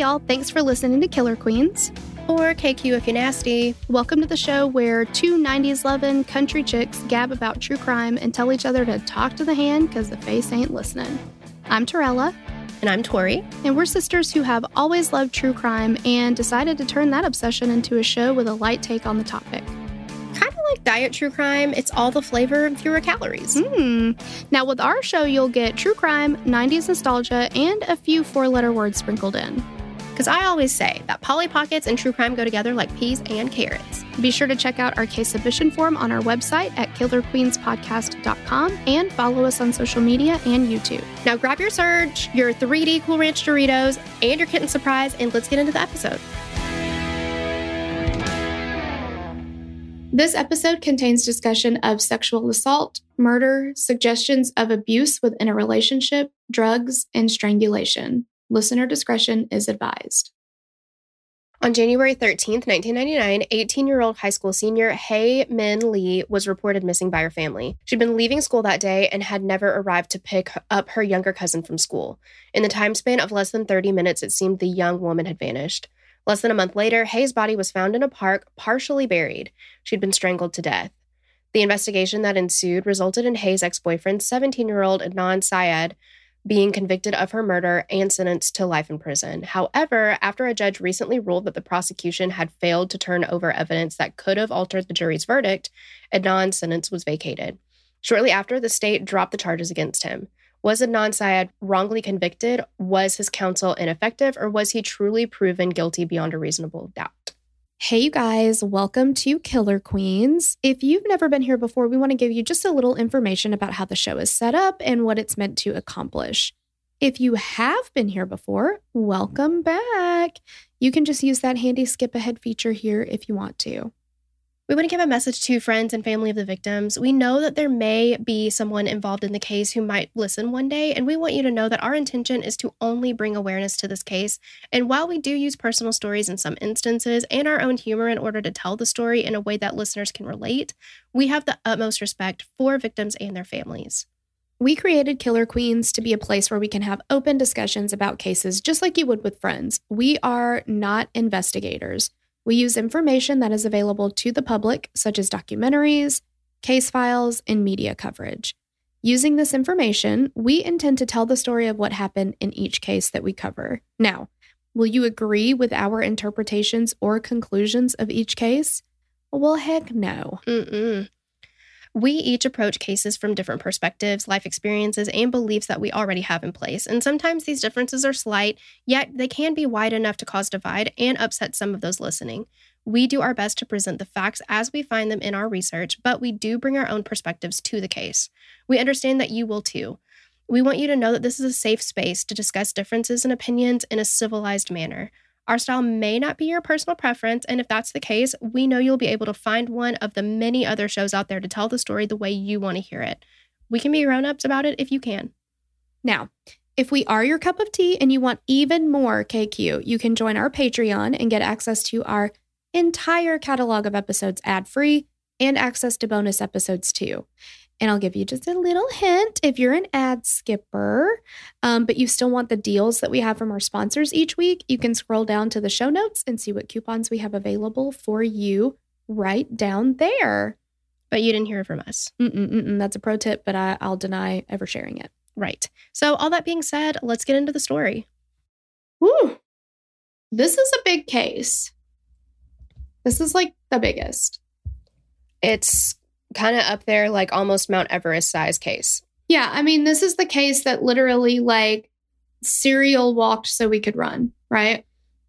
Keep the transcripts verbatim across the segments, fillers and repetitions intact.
y'all, thanks for listening to Killer Queens. Or K Q if you're nasty. Welcome to the show where two nineties-loving country chicks gab about true crime and tell each other to talk to the hand because the face ain't listening. I'm Torella. And I'm Tori. And we're sisters who have always loved true crime and decided to turn that obsession into a show with a light take on the topic. Kind of like diet true crime, it's all the flavor and fewer calories. Hmm. Now with our show, you'll get true crime, nineties nostalgia, and a few four-letter words sprinkled in. Because I always say that Polly Pockets and true crime go together like peas and carrots. Be sure to check out our case submission form on our website at killer queens podcast dot com and follow us on social media and YouTube. Now grab your Surge, your three D Cool Ranch Doritos, and your kitten surprise, and let's get into the episode. This episode contains discussion of sexual assault, murder, suggestions of abuse within a relationship, drugs, and strangulation. Listener discretion is advised. On January thirteenth, nineteen ninety-nine, eighteen-year-old high school senior Hae Min Lee was reported missing by her family. She'd been leaving school that day and had never arrived to pick up her younger cousin from school. In the time span of less than thirty minutes, it seemed the young woman had vanished. Less than a month later, Hae's body was found in a park, partially buried. She'd been strangled to death. The investigation that ensued resulted in Hae's ex-boyfriend, seventeen-year-old Adnan Syed, being convicted of her murder and sentenced to life in prison. However, after a judge recently ruled that the prosecution had failed to turn over evidence that could have altered the jury's verdict, Adnan's sentence was vacated. Shortly after, the state dropped the charges against him. Was Adnan Syed wrongly convicted? Was his counsel ineffective? Or was he truly proven guilty beyond a reasonable doubt? Hey, you guys, welcome to Killer Queens. If you've never been here before, we want to give you just a little information about how the show is set up and what it's meant to accomplish. If you have been here before, welcome back. You can just use that handy skip ahead feature here if you want to. We want to give a message to friends and family of the victims. We know that there may be someone involved in the case who might listen one day, and we want you to know that our intention is to only bring awareness to this case. And while we do use personal stories in some instances and our own humor in order to tell the story in a way that listeners can relate, we have the utmost respect for victims and their families. We created Killer Queens to be a place where we can have open discussions about cases just like you would with friends. We are not investigators. We use information that is available to the public, such as documentaries, case files, and media coverage. Using this information, we intend to tell the story of what happened in each case that we cover. Now, will you agree with our interpretations or conclusions of each case? Well, heck no. Mm-mm. We each approach cases from different perspectives, life experiences, and beliefs that we already have in place. And sometimes these differences are slight, yet they can be wide enough to cause divide and upset some of those listening. We do our best to present the facts as we find them in our research, but we do bring our own perspectives to the case. We understand that you will too. We want you to know that this is a safe space to discuss differences and opinions in a civilized manner. Our style may not be your personal preference, and if that's the case, we know you'll be able to find one of the many other shows out there to tell the story the way you want to hear it. We can be grown-ups about it if you can. Now, if we are your cup of tea and you want even more K Q, you can join our Patreon and get access to our entire catalog of episodes ad-free and access to bonus episodes too. And I'll give you just a little hint if you're an ad skipper, um, but you still want the deals that we have from our sponsors each week, you can scroll down to the show notes and see what coupons we have available for you right down there. But you didn't hear it from us. Mm-mm, mm-mm, that's a pro tip, but I, I'll deny ever sharing it. Right. So all that being said, let's get into the story. Woo! This is a big case. This is like the biggest. It's kind of up there, like almost Mount Everest size case. Yeah, I mean, this is the case that literally like Serial walked so we could run, right?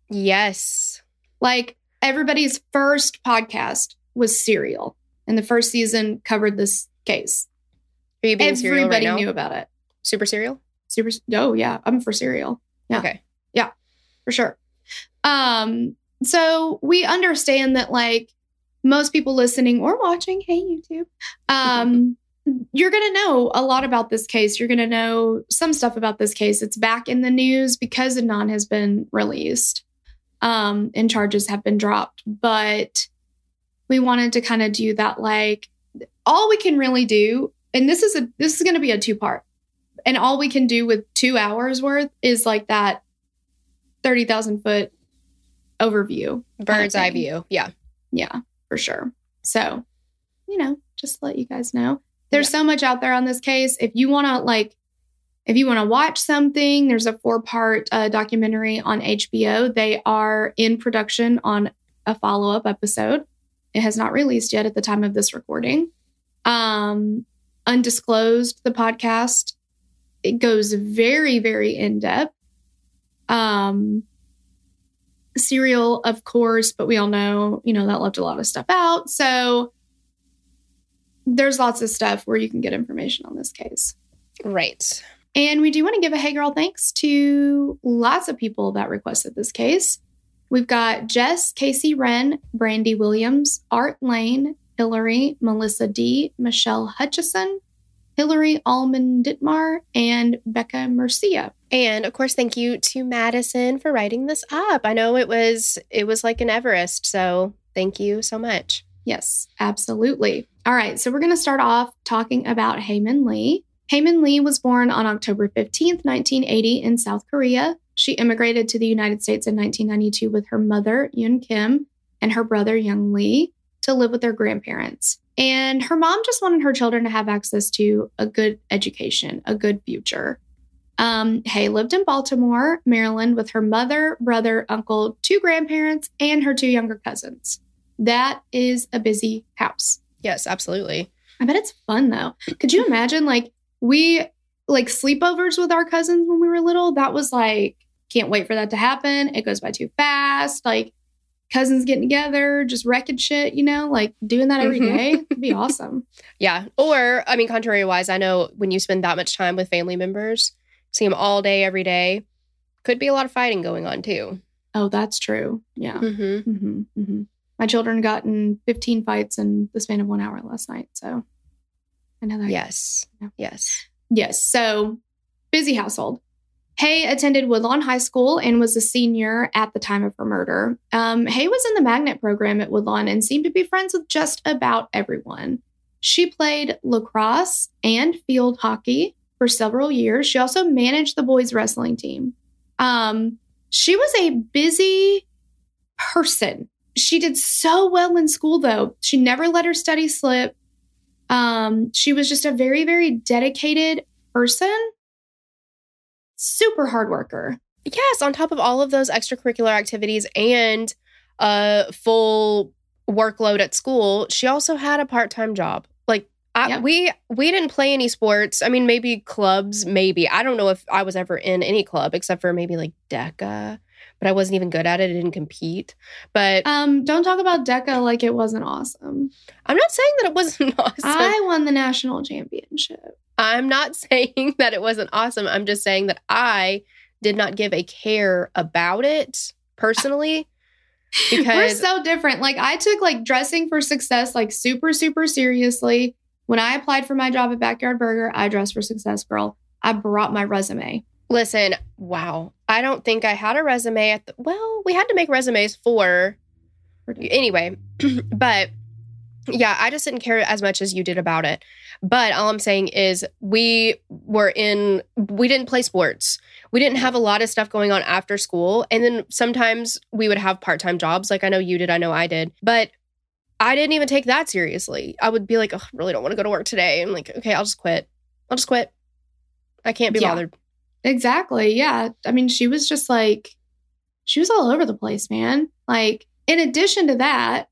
Yes. Like everybody's first podcast was Serial, and the first season covered this case. Are you being Serial right now? Everybody knew about it. Super Serial? Super. Oh yeah, I'm for Serial. Yeah. Okay. Yeah, for sure. Um. So we understand that like most people listening or watching, hey, YouTube, um, you're going to know a lot about this case. You're going to know some stuff about this case. It's back in the news because Adnan has been released um, and charges have been dropped. But we wanted to kind of do that, like, all we can really do, and this is a this is going to be a two-part, and all we can do with two hours worth is like that thirty thousand foot overview. Bird's eye view. Yeah. Yeah, for sure. So, you know, just to let you guys know. There's Yeah. so much out there on this case. If you want to like, if you want to watch something, there's a four part uh, documentary on H B O. They are in production on a follow up episode. It has not released yet at the time of this recording. Um, Undisclosed, the podcast, it goes very, very in depth. Um, Serial, of course, but we all know, you know, that left a lot of stuff out. So there's lots of stuff where you can get information on this case. Right. And we do want to give a hey girl thanks to lots of people that requested this case. We've got Jess, Casey Wren, Brandy Williams, Art Lane, Hillary, Melissa D, Michelle Hutchison, Hillary Allman Dittmar, and Becca Mercia. And of course, thank you to Madison for writing this up. I know it was it was like an Everest, so thank you so much. Yes, absolutely. All right, so we're going to start off talking about Hae Min Lee. Hae Min Lee was born on October fifteenth, nineteen eighty in South Korea. She immigrated to the United States in nineteen ninety-two with her mother, Yoon Kim, and her brother, Young Lee, to live with their grandparents. And her mom just wanted her children to have access to a good education, a good future. Um, Hae lived in Baltimore, Maryland, with her mother, brother, uncle, two grandparents, and her two younger cousins. That is a busy house. Yes, absolutely. I bet it's fun, though. Could you imagine, like, we, like, sleepovers with our cousins when we were little? That was, like, can't wait for that to happen. It goes by too fast. Like, cousins getting together, just wrecking shit, you know? Like, doing that every Mhm. day would be awesome. Yeah. Or, I mean, contrary-wise, I know when you spend that much time with family members, see them all day, every day, could be a lot of fighting going on, too. Oh, that's true. Yeah. Mm-hmm. Mm-hmm, mm-hmm. My children got in fifteen fights in the span of one hour last night. So I know that. Yes. Yeah. Yes. Yes. So busy household. Hae attended Woodlawn High School and was a senior at the time of her murder. Um, Hae was in the magnet program at Woodlawn and seemed to be friends with just about everyone. She played lacrosse and field hockey for several years. She also managed the boys wrestling team. Um, she was a busy person. She did so well in school, though. She never let her studies slip. Um, she was just a very, very dedicated person. Super hard worker. Yes, on top of all of those extracurricular activities and a full workload at school, she also had a part-time job. Like, I, Yep. we we didn't play any sports. I mean, maybe clubs, maybe. I don't know if I was ever in any club except for maybe like DECA, but I wasn't even good at it. I didn't compete. But Um, don't talk about DECA like it wasn't awesome. I'm not saying that it wasn't awesome. I won the national championship. I'm not saying that it wasn't awesome. I'm just saying that I did not give a care about it personally. We're Because so different. Like, I took like dressing for success like super, super seriously. When I applied for my job at Backyard Burger, I dressed for success, girl. I brought my resume. listen, wow. I don't think I had a resume at the, well, we had to make resumes for, anyway, but yeah, I just didn't care as much as you did about it. But all I'm saying is we were in, we didn't play sports. We didn't have a lot of stuff going on after school. And then sometimes we would have part-time jobs. Like I know you did, I know I did. But I didn't even take that seriously. I would be like, oh, I really don't want to go to work today. I'm like, okay, I'll just quit. I'll just quit. I can't be Yeah. bothered. Exactly. Yeah. I mean, she was just like, she was all over the place, man. Like, in addition to that,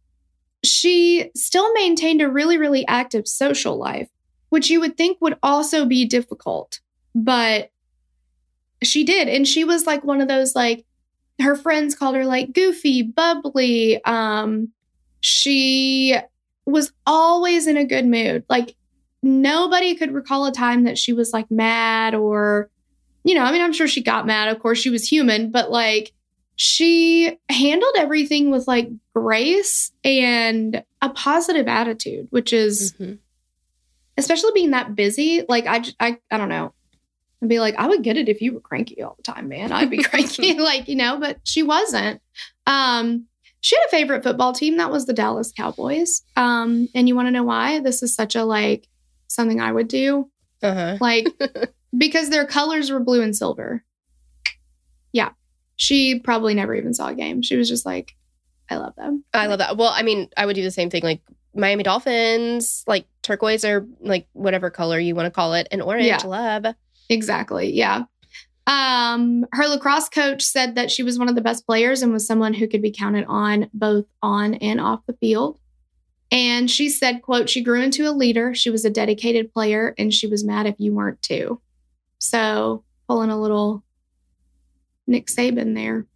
she still maintained a really, really active social life, which you would think would also be difficult. But she did. And she was like one of those, like, her friends called her like goofy, bubbly. Um, she was always in a good mood. Like, nobody could recall a time that she was like mad or, you know, I mean, I'm sure she got mad. Of course, she was human, but like she handled everything with like grace and a positive attitude, which is, Mm-hmm. especially being that busy. Like, I, j- I, I don't know. I'd be like, I would get it if you were cranky all the time, man. I'd be cranky, like, you know, but she wasn't. Um, she had a favorite football team. That was the Dallas Cowboys. Um, and you want to know why? This is such a, like, something I would do. Uh-huh. Like, because their colors were blue and silver. Yeah. She probably never even saw a game. She was just like, I love them. I like, love that. Well, I mean, I would do the same thing. Like Miami Dolphins, like turquoise or like whatever color you want to call it, and orange. Yeah. Love. Exactly. Yeah. Um, her lacrosse coach said that she was one of the best players and was someone who could be counted on both on and off the field. And she said, quote, she grew into a leader. She was a dedicated player and she was mad if you weren't too. So pulling a little Nick Saban there.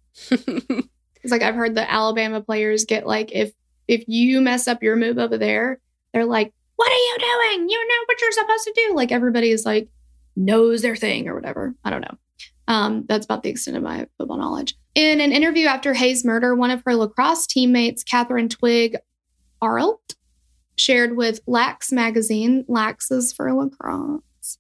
It's like I've heard the Alabama players get like, if if you mess up your move over there, they're like, what are you doing? You know what you're supposed to do. Like everybody is like, knows their thing or whatever. I don't know. Um, that's about the extent of my football knowledge. In an interview after Hayes' murder, one of her lacrosse teammates, Catherine Twig Arlt, shared with Lax magazine. Lax is for lacrosse.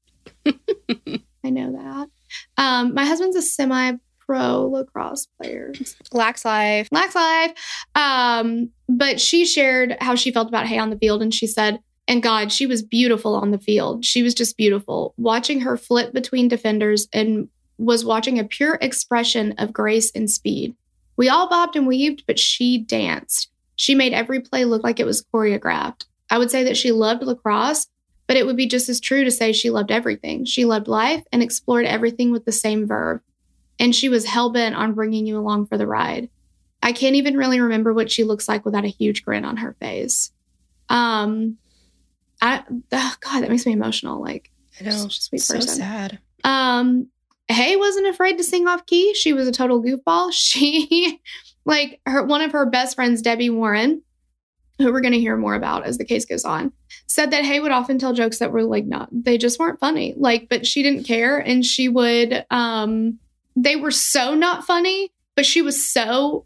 I know that. Um, my husband's a semi-pro lacrosse player. Lax life. Lax life. Um, but she shared how she felt about Hay on the field, and she said, and God, she was beautiful on the field. She was just beautiful. Watching her flip between defenders and was watching a pure expression of grace and speed. We all bobbed and weaved, but she danced. She made every play look like it was choreographed. I would say that she loved lacrosse, but it would be just as true to say she loved everything. She loved life and explored everything with the same verve. And she was hell-bent on bringing you along for the ride. I can't even really remember what she looks like without a huge grin on her face. Um... I, oh God, that makes me emotional. Like, I know, such a sweet so person. sad. Um, Hay wasn't afraid to sing off key. She was a total goofball. She, like, her one of her best friends, Debbie Warren, who we're going to hear more about as the case goes on, said that Hay would often tell jokes that were like not, they just weren't funny. Like, but she didn't care, and she would, um, they were so not funny, but she was so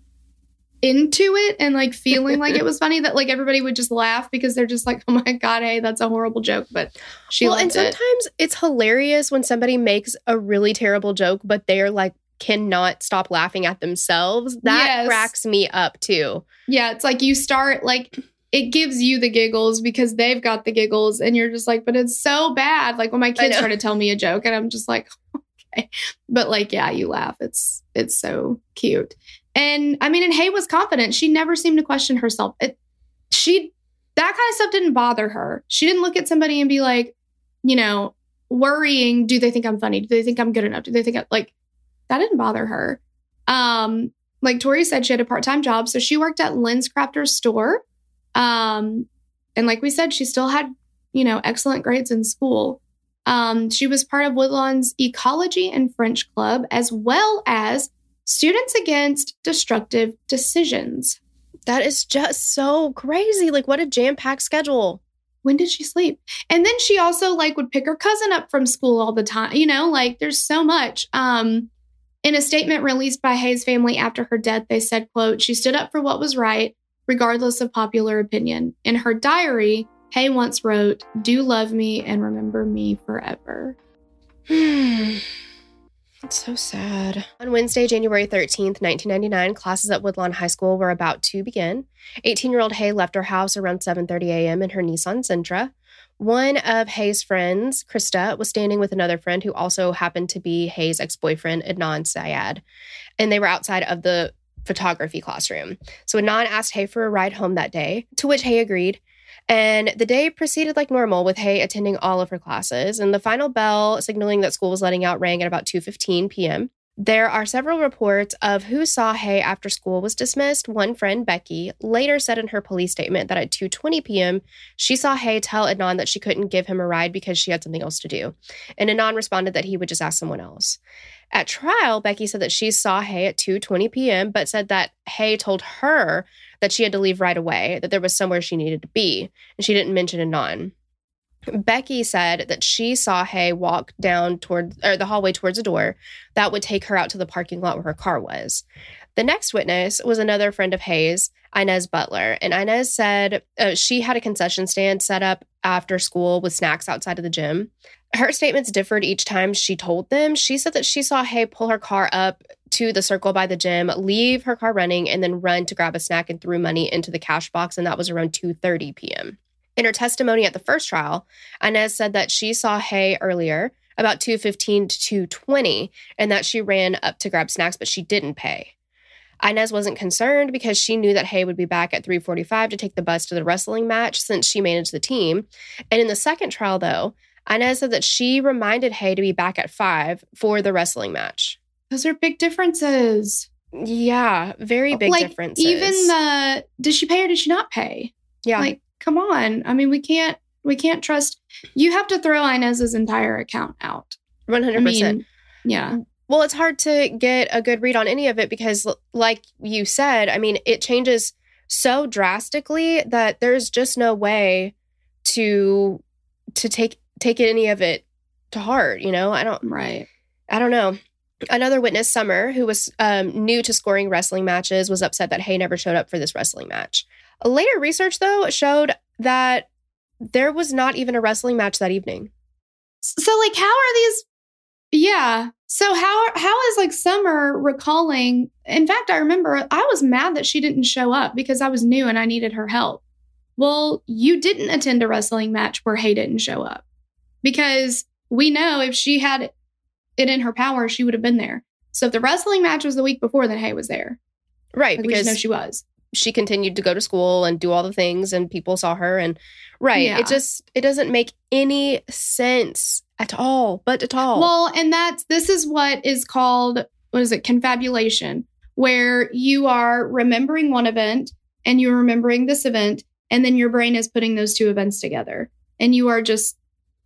into it and like feeling like it was funny that like everybody would just laugh because they're just like, oh my God, hey, that's a horrible joke. But she well, loved and sometimes it. It's hilarious when somebody makes a really terrible joke, but they're like cannot stop laughing at themselves. That Yes. cracks me up too. Yeah, it's like you start like it gives you the giggles because they've got the giggles, and you're just like, but it's so bad. Like when my kids try to tell me a joke, and I'm just like, okay, but like, yeah, you laugh. It's it's so cute. And I mean, and Hay was confident. She never seemed to question herself. It, she, that kind of stuff didn't bother her. She didn't look at somebody and be like, you know, worrying, do they think I'm funny? Do they think I'm good enough? Do they think I, like, that didn't bother her. Um, like Tori said, she had a part-time job. So she worked at LensCrafter's store. Um, and like we said, she still had, you know, excellent grades in school. Um, she was part of Woodlawn's Ecology and French Club, as well as Students Against Destructive Decisions. That is just so crazy. Like, what a jam-packed schedule. When did she sleep? And then she also, like, would pick her cousin up from school all the time. You know, like, there's so much. Um, in a statement released by Hayes' family after her death, they said, quote, she stood up for what was right, regardless of popular opinion. In her diary, Hay once wrote, do love me and remember me forever. It's so sad. On Wednesday, January thirteenth, nineteen ninety-nine, classes at Woodlawn High School were about to begin. eighteen-year-old Hay left her house around seven thirty a.m. in her Nissan Sentra. One of Hayes' friends, Krista, was standing with another friend who also happened to be Hayes' ex-boyfriend, Adnan Syed, and they were outside of the photography classroom. So Adnan asked Hay for a ride home that day, to which Hay agreed. And the day proceeded like normal, with Hay attending all of her classes. And the final bell signaling that school was letting out rang at about two fifteen p.m. There are several reports of who saw Hay after school was dismissed. One friend, Becky, later said in her police statement that at two twenty p.m., she saw Hay tell Adnan that she couldn't give him a ride because she had something else to do. And Adnan responded that he would just ask someone else. At trial, Becky said that she saw Hay at two twenty p.m., but said that Hay told her that she had to leave right away, that there was somewhere she needed to be, and she didn't mention Adnan. Becky said that she saw Hay walk down toward or the hallway towards a door that would take her out to the parking lot where her car was. The next witness was another friend of Hayes, Inez Butler, and Inez said uh, she had a concession stand set up after school with snacks outside of the gym. Her statements differed each time she told them. She said that she saw Hay pull her car up to the circle by the gym, leave her car running, and then run to grab a snack and threw money into the cash box, and that was around two thirty p.m. In her testimony at the first trial, Inez said that she saw Hay earlier about two fifteen to two twenty, and that she ran up to grab snacks, but she didn't pay. Inez wasn't concerned because she knew that Hay would be back at three forty-five to take the bus to the wrestling match since she managed the team. And in the second trial, though, Inez said that she reminded Hay to be back at five for the wrestling match. Those are big differences. Yeah, very big like, differences. Even the, did she pay or did she not pay? Yeah. Like, come on. I mean, we can't, we can't trust, you have to throw Inez's entire account out. one hundred percent. I mean, yeah. Well, it's hard to get a good read on any of it because, like you said, I mean, it changes so drastically that there's just no way to to take take any of it to heart. You know, I don't. Right. I don't know. Another witness, Summer, who was um, new to scoring wrestling matches, was upset that Hay never showed up for this wrestling match. Later research, though, showed that there was not even a wrestling match that evening. So, like, how are these? Yeah. So how how is like Summer recalling? In fact, I remember I was mad that she didn't show up because I was new and I needed her help. Well, you didn't attend a wrestling match where Hay didn't show up because we know if she had it in her power, she would have been there. So if the wrestling match was the week before, then Hay was there. Right. Like, because we just know she was. She continued to go to school and do all the things and people saw her. And right. Yeah. It just, it doesn't make any sense at all, but at all. Well, and that's, this is what is called, what is it? Confabulation, where you are remembering one event and you're remembering this event. And then your brain is putting those two events together and you are just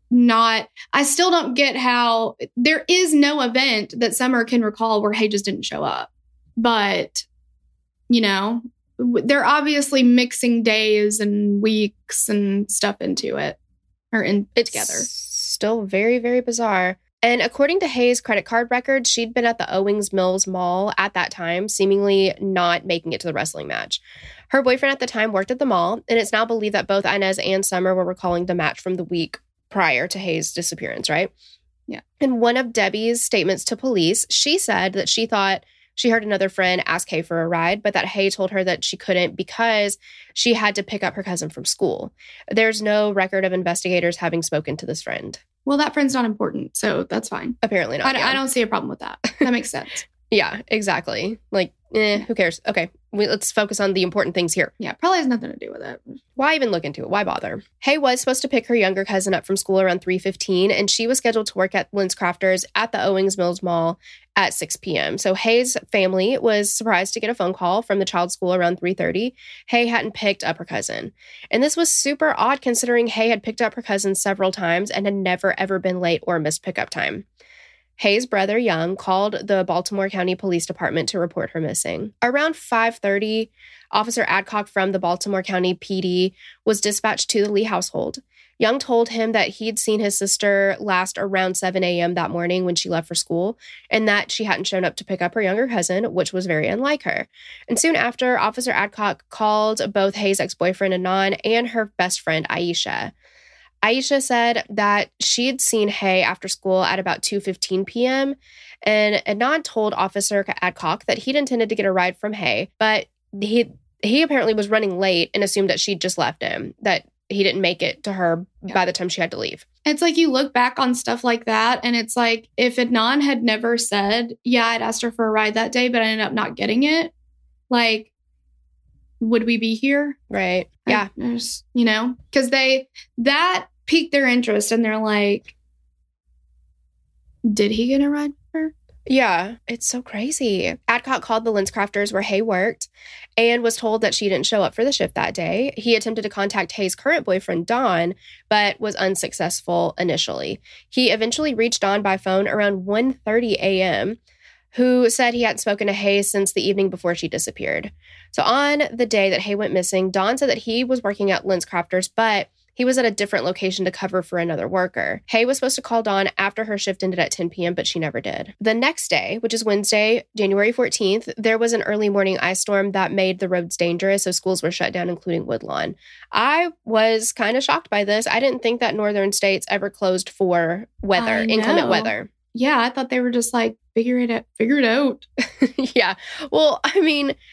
not, I still don't get how there is no event that Summer can recall where Hay just didn't show up. But, you know, they're obviously mixing days and weeks and stuff into it or in it's together. Still very, very bizarre. And according to Hay's credit card records, she'd been at the Owings Mills Mall at that time, seemingly not making it to the wrestling match. Her boyfriend at the time worked at the mall, and it's now believed that both Inez and Summer were recalling the match from the week prior to Hay's disappearance, right? Yeah. In one of Debbie's statements to police, she said that she thought she heard another friend ask Hay for a ride, but that Hay told her that she couldn't because she had to pick up her cousin from school. There's no record of investigators having spoken to this friend. Well, that friend's not important, so that's fine. Apparently not. I, yeah. I don't see a problem with that. That makes sense. Yeah, exactly. Like, eh, who cares? Okay, we, let's focus on the important things here. Yeah, probably has nothing to do with it. Why even look into it? Why bother? Hay was supposed to pick her younger cousin up from school around three fifteen, and she was scheduled to work at LensCrafters at the Owings Mills Mall at six p.m. So Hay's family was surprised to get a phone call from the child's school around three thirty. Hay hadn't picked up her cousin. And this was super odd considering Hay had picked up her cousin several times and had never, ever been late or missed pickup time. Hay's brother, Young, called the Baltimore County Police Department to report her missing. Around five thirty, Officer Adcock from the Baltimore County P D was dispatched to the Lee household. Young told him that he'd seen his sister last around seven a.m. that morning when she left for school, and that she hadn't shown up to pick up her younger cousin, which was very unlike her. And soon after, Officer Adcock called both Hay's ex-boyfriend, Anon, and her best friend, Aisha. Aisha said that she'd seen Hay after school at about two fifteen p.m. and Anon told Officer Adcock that he'd intended to get a ride from Hay, but he he apparently was running late and assumed that she'd just left him, that he didn't make it to her yeah. by the time she had to leave. It's like you look back on stuff like that and it's like if Anon had never said, yeah, I'd asked her for a ride that day, but I ended up not getting it, like, would we be here? Right. Yeah. There's, you know, because they, that piqued their interest and they're like, did he get a ride with her? Yeah, it's so crazy. Adcock called the LensCrafters where Hay worked and was told that she didn't show up for the shift that day. He attempted to contact Hay's current boyfriend, Don, but was unsuccessful initially. He eventually reached Don by phone around one thirty a.m., who said he hadn't spoken to Hay since the evening before she disappeared. So on the day that Hay went missing, Don said that he was working at LensCrafters, but he was at a different location to cover for another worker. Hay was supposed to call Dawn after her shift ended at ten p.m., but she never did. The next day, which is Wednesday, January fourteenth, there was an early morning ice storm that made the roads dangerous, so schools were shut down, including Woodlawn. I was kind of shocked by this. I didn't think that northern states ever closed for weather, inclement weather. Yeah, I thought they were just like, figure it out. Figure it out. Yeah. Well, I mean,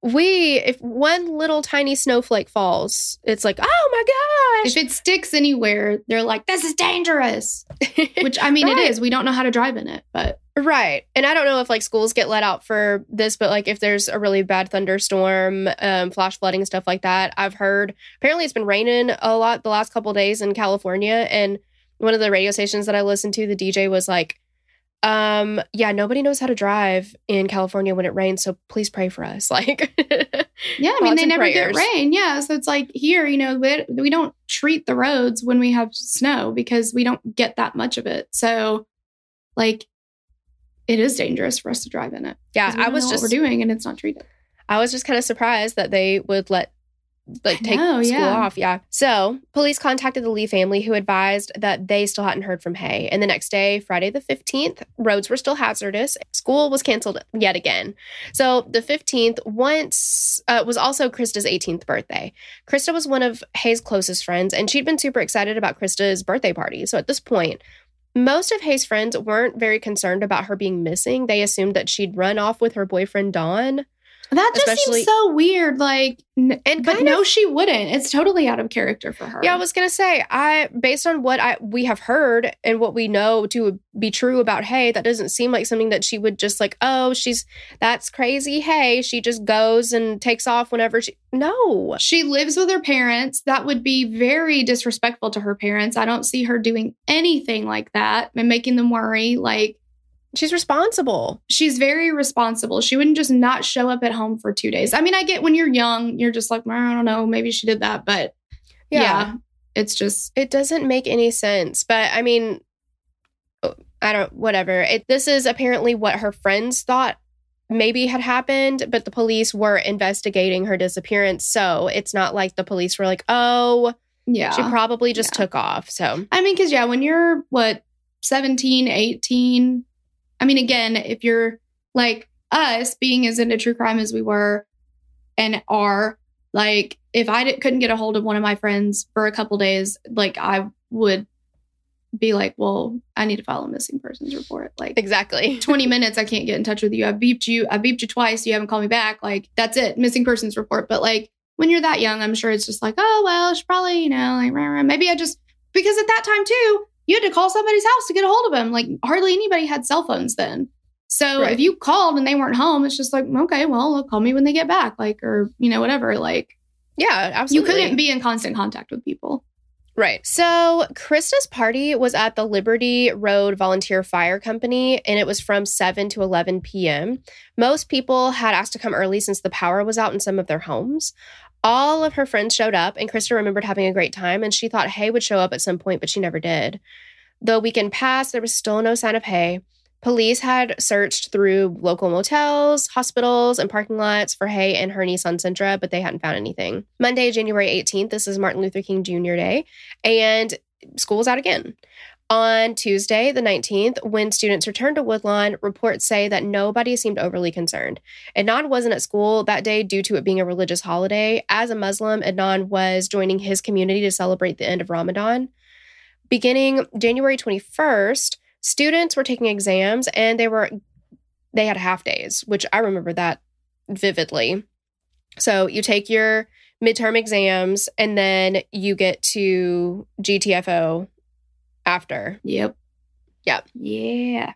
we, if one little tiny snowflake falls, it's like, oh my gosh. If it sticks anywhere, they're like, this is dangerous. Which, I mean, right. It is. We don't know how to drive in it, but. Right. And I don't know if like schools get let out for this, but like if there's a really bad thunderstorm, um, flash flooding and stuff like that, I've heard apparently it's been raining a lot the last couple of days in California. And one of the radio stations that I listened to, the D J was like, um, yeah, nobody knows how to drive in California when it rains. So please pray for us. Like, yeah, I mean, they never prayers. get rain. Yeah. So it's like here, you know, we, we don't treat the roads when we have snow because we don't get that much of it. So like, it is dangerous for us to drive in it. Yeah, I was just what we're doing, and it's not treated. I was just kind of surprised that they would let like take know, school yeah. off. Yeah. So police contacted the Lee family, who advised that they still hadn't heard from Hae. And the next day, Friday the fifteenth, roads were still hazardous. School was canceled yet again. So the fifteenth once uh, was also Krista's eighteenth birthday. Krista was one of Hae's closest friends, and she'd been super excited about Krista's birthday party. So at this point, most of Hae's friends weren't very concerned about her being missing. They assumed that she'd run off with her boyfriend, Don. That just Especially, seems so weird. Like, n- and but no, of, she wouldn't. It's totally out of character for her. Yeah, I was gonna say, I based on what I we have heard and what we know to be true about Hae, that doesn't seem like something that she would just like. Oh, she's that's crazy. Hae, she just goes and takes off whenever she. No, she lives with her parents. That would be very disrespectful to her parents. I don't see her doing anything like that and making them worry. Like. She's responsible. She's very responsible. She wouldn't just not show up at home for two days. I mean, I get when you're young, you're just like, I don't know, maybe she did that. But yeah, yeah it's just. It doesn't make any sense. But I mean, I don't, whatever. It, this is apparently what her friends thought maybe had happened, but the police were investigating her disappearance. So it's not like the police were like, oh, yeah, she probably just yeah. took off. So, I mean, because, yeah, when you're, what, seventeen, eighteen, I mean, again, if you're like us being as into true crime as we were and are, like, if I did, couldn't get a hold of one of my friends for a couple days, like, I would be like, well, I need to file a missing persons report. Like, exactly. twenty minutes, I can't get in touch with you. I beeped you. I beeped you twice. You haven't called me back. Like, that's it. Missing persons report. But like, when you're that young, I'm sure it's just like, oh, well, she probably, you know, like, rah, rah. Maybe I just, because at that time too, you had to call somebody's house to get a hold of them. Like, hardly anybody had cell phones then. So right. if you called and they weren't home, it's just like, okay, well, they'll call me when they get back. Like, or, you know, whatever. Like, yeah, absolutely. You couldn't be in constant contact with people. Right. So Krista's party was at the Liberty Road Volunteer Fire Company, and it was from seven to eleven p.m. Most people had asked to come early since the power was out in some of their homes. All of her friends showed up, and Krista remembered having a great time, and she thought Hae would show up at some point, but she never did. The weekend passed, there was still no sign of Hae. Police had searched through local motels, hospitals, and parking lots for Hae and her Nissan Sentra, but they hadn't found anything. Monday, January eighteenth, this is Martin Luther King Junior Day, and school was out again. On Tuesday, the nineteenth, when students returned to Woodlawn, reports say that nobody seemed overly concerned. Adnan wasn't at school that day due to it being a religious holiday. As a Muslim, Adnan was joining his community to celebrate the end of Ramadan. Beginning January twenty-first, students were taking exams, and they were they had half days, which I remember that vividly. So you take your midterm exams, and then you get to G T F O after. Yep. Yep. Yeah.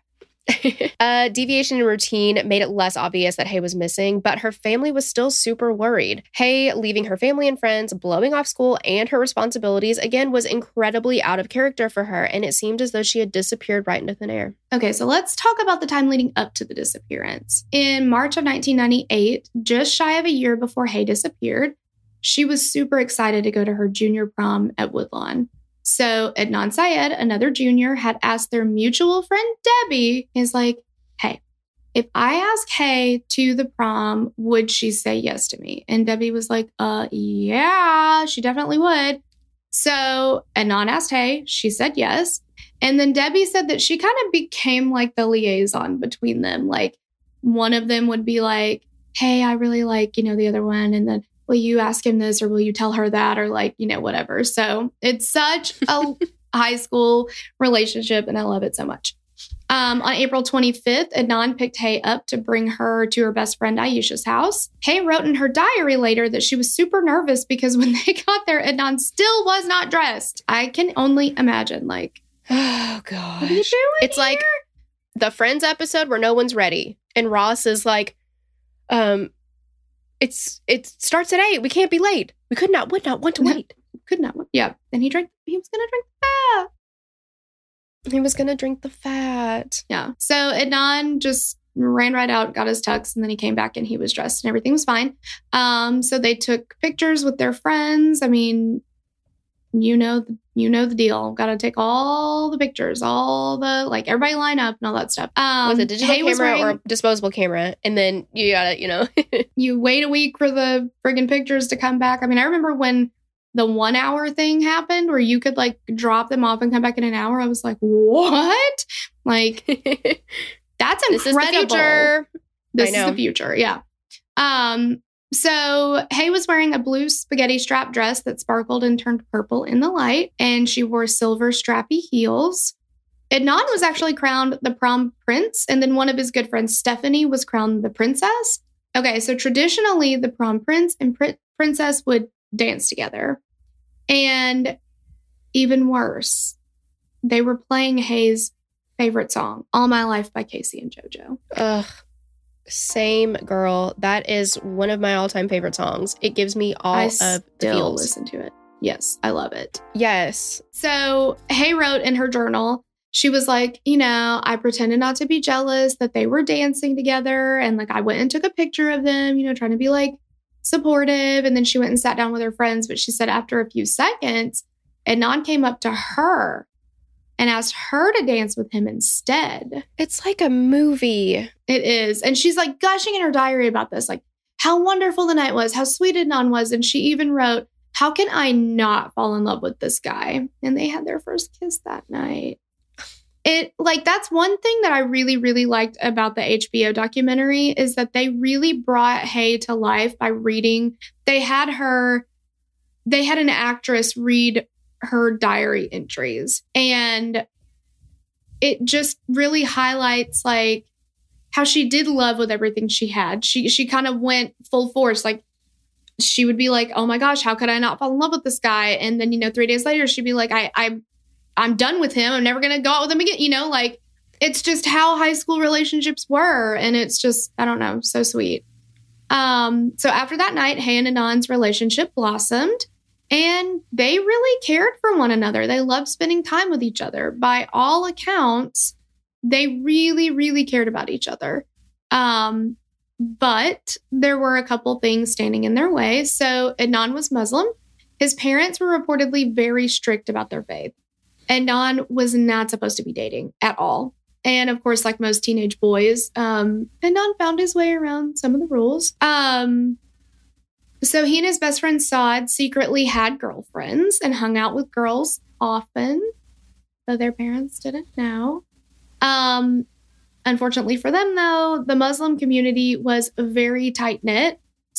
A deviation in routine made it less obvious that Hae was missing, but her family was still super worried. Hae leaving her family and friends, blowing off school and her responsibilities, again, was incredibly out of character for her, and it seemed as though she had disappeared right into thin air. Okay, so let's talk about the time leading up to the disappearance. In March of nineteen ninety-eight, just shy of a year before Hae disappeared, she was super excited to go to her junior prom at Woodlawn. So Adnan Syed, another junior, had asked their mutual friend Debbie, is like, hey, if I ask Hae to the prom, would she say yes to me? And Debbie was like, uh, yeah, she definitely would. So Adnan asked Hae, she said yes. And then Debbie said that she kind of became like the liaison between them. Like one of them would be like, hey, I really like, you know, the other one. And then, will you ask him this or will you tell her that or like, you know, whatever. So it's such a high school relationship and I love it so much. Um, on April twenty-fifth, Adnan picked Hay up to bring her to her best friend Aisha's house. Hay wrote in her diary later that she was super nervous because when they got there, Adnan still was not dressed. I can only imagine, like, oh, gosh. What are you doing It's here? like the Friends episode where no one's ready. And Ross is like, um, it's it starts at eight. We can't be late. We could not, would not want to wait. Could not. Yeah. And he drank, he was going to drink the fat. He was going to drink the fat. Yeah. So Adnan just ran right out, got his tux, and then he came back and he was dressed and everything was fine. Um, so they took pictures with their friends. I mean, you know, you know the deal. Got to take all the pictures, all the, like, everybody line up and all that stuff. Um, With a digital Hay was camera wearing- or a disposable camera. And then you got to, you know. you wait a week for the friggin' pictures to come back. I mean, I remember when the one hour thing happened where you could like drop them off and come back in an hour. I was like, what? Like, that's incredible. This is the future. This I know. is the future. Yeah. Um, so Hay was wearing a blue spaghetti strap dress that sparkled and turned purple in the light, and she wore silver strappy heels. Adnan was actually crowned the prom prince, and then one of his good friends, Stephanie, was crowned the princess. Okay, so traditionally, the prom prince and pr- princess would dance together. And even worse, they were playing Hay's favorite song, All My Life by Casey and JoJo. Ugh. Same, girl. That is one of my all-time favorite songs. It gives me all I of the still feels. listen to it. Yes, I love it. Yes. So Hay wrote in her journal, she was like, you know, I pretended not to be jealous that they were dancing together. And like, I went and took a picture of them, you know, trying to be like supportive. And then she went and sat down with her friends. But she said after a few seconds, Adnan came up to her and asked her to dance with him instead. It's like a movie. It is. And she's like gushing in her diary about this, like how wonderful the night was, how sweet Adnan was. And she even wrote, how can I not fall in love with this guy? And they had their first kiss that night. It like that's one thing that I really, really liked about the H B O documentary is that they really brought Hay to life by reading. They had her, they had an actress read her diary entries, and it just really highlights like how she did love with everything she had. She she kind of went full force. Like she would be like, oh my gosh, how could I not fall in love with this guy? And then, you know, three days later, she'd be like, I, I, I'm done with him. I'm never going to go out with him again. You know, like it's just how high school relationships were. And it's just, I don't know, so sweet. Um, so after that night, Hay and Adnan's relationship blossomed and they really cared for one another. They loved spending time with each other. By all accounts, they really, really cared about each other. Um, But there were a couple things standing in their way. So Adnan was Muslim. His parents were reportedly very strict about their faith. Adnan was not supposed to be dating at all. And of course, like most teenage boys, um, Adnan found his way around some of the rules. Um, so he and his best friend Saad secretly had girlfriends and hung out with girls often, though their parents didn't know. Um, Unfortunately for them, though, the Muslim community was very tight-knit.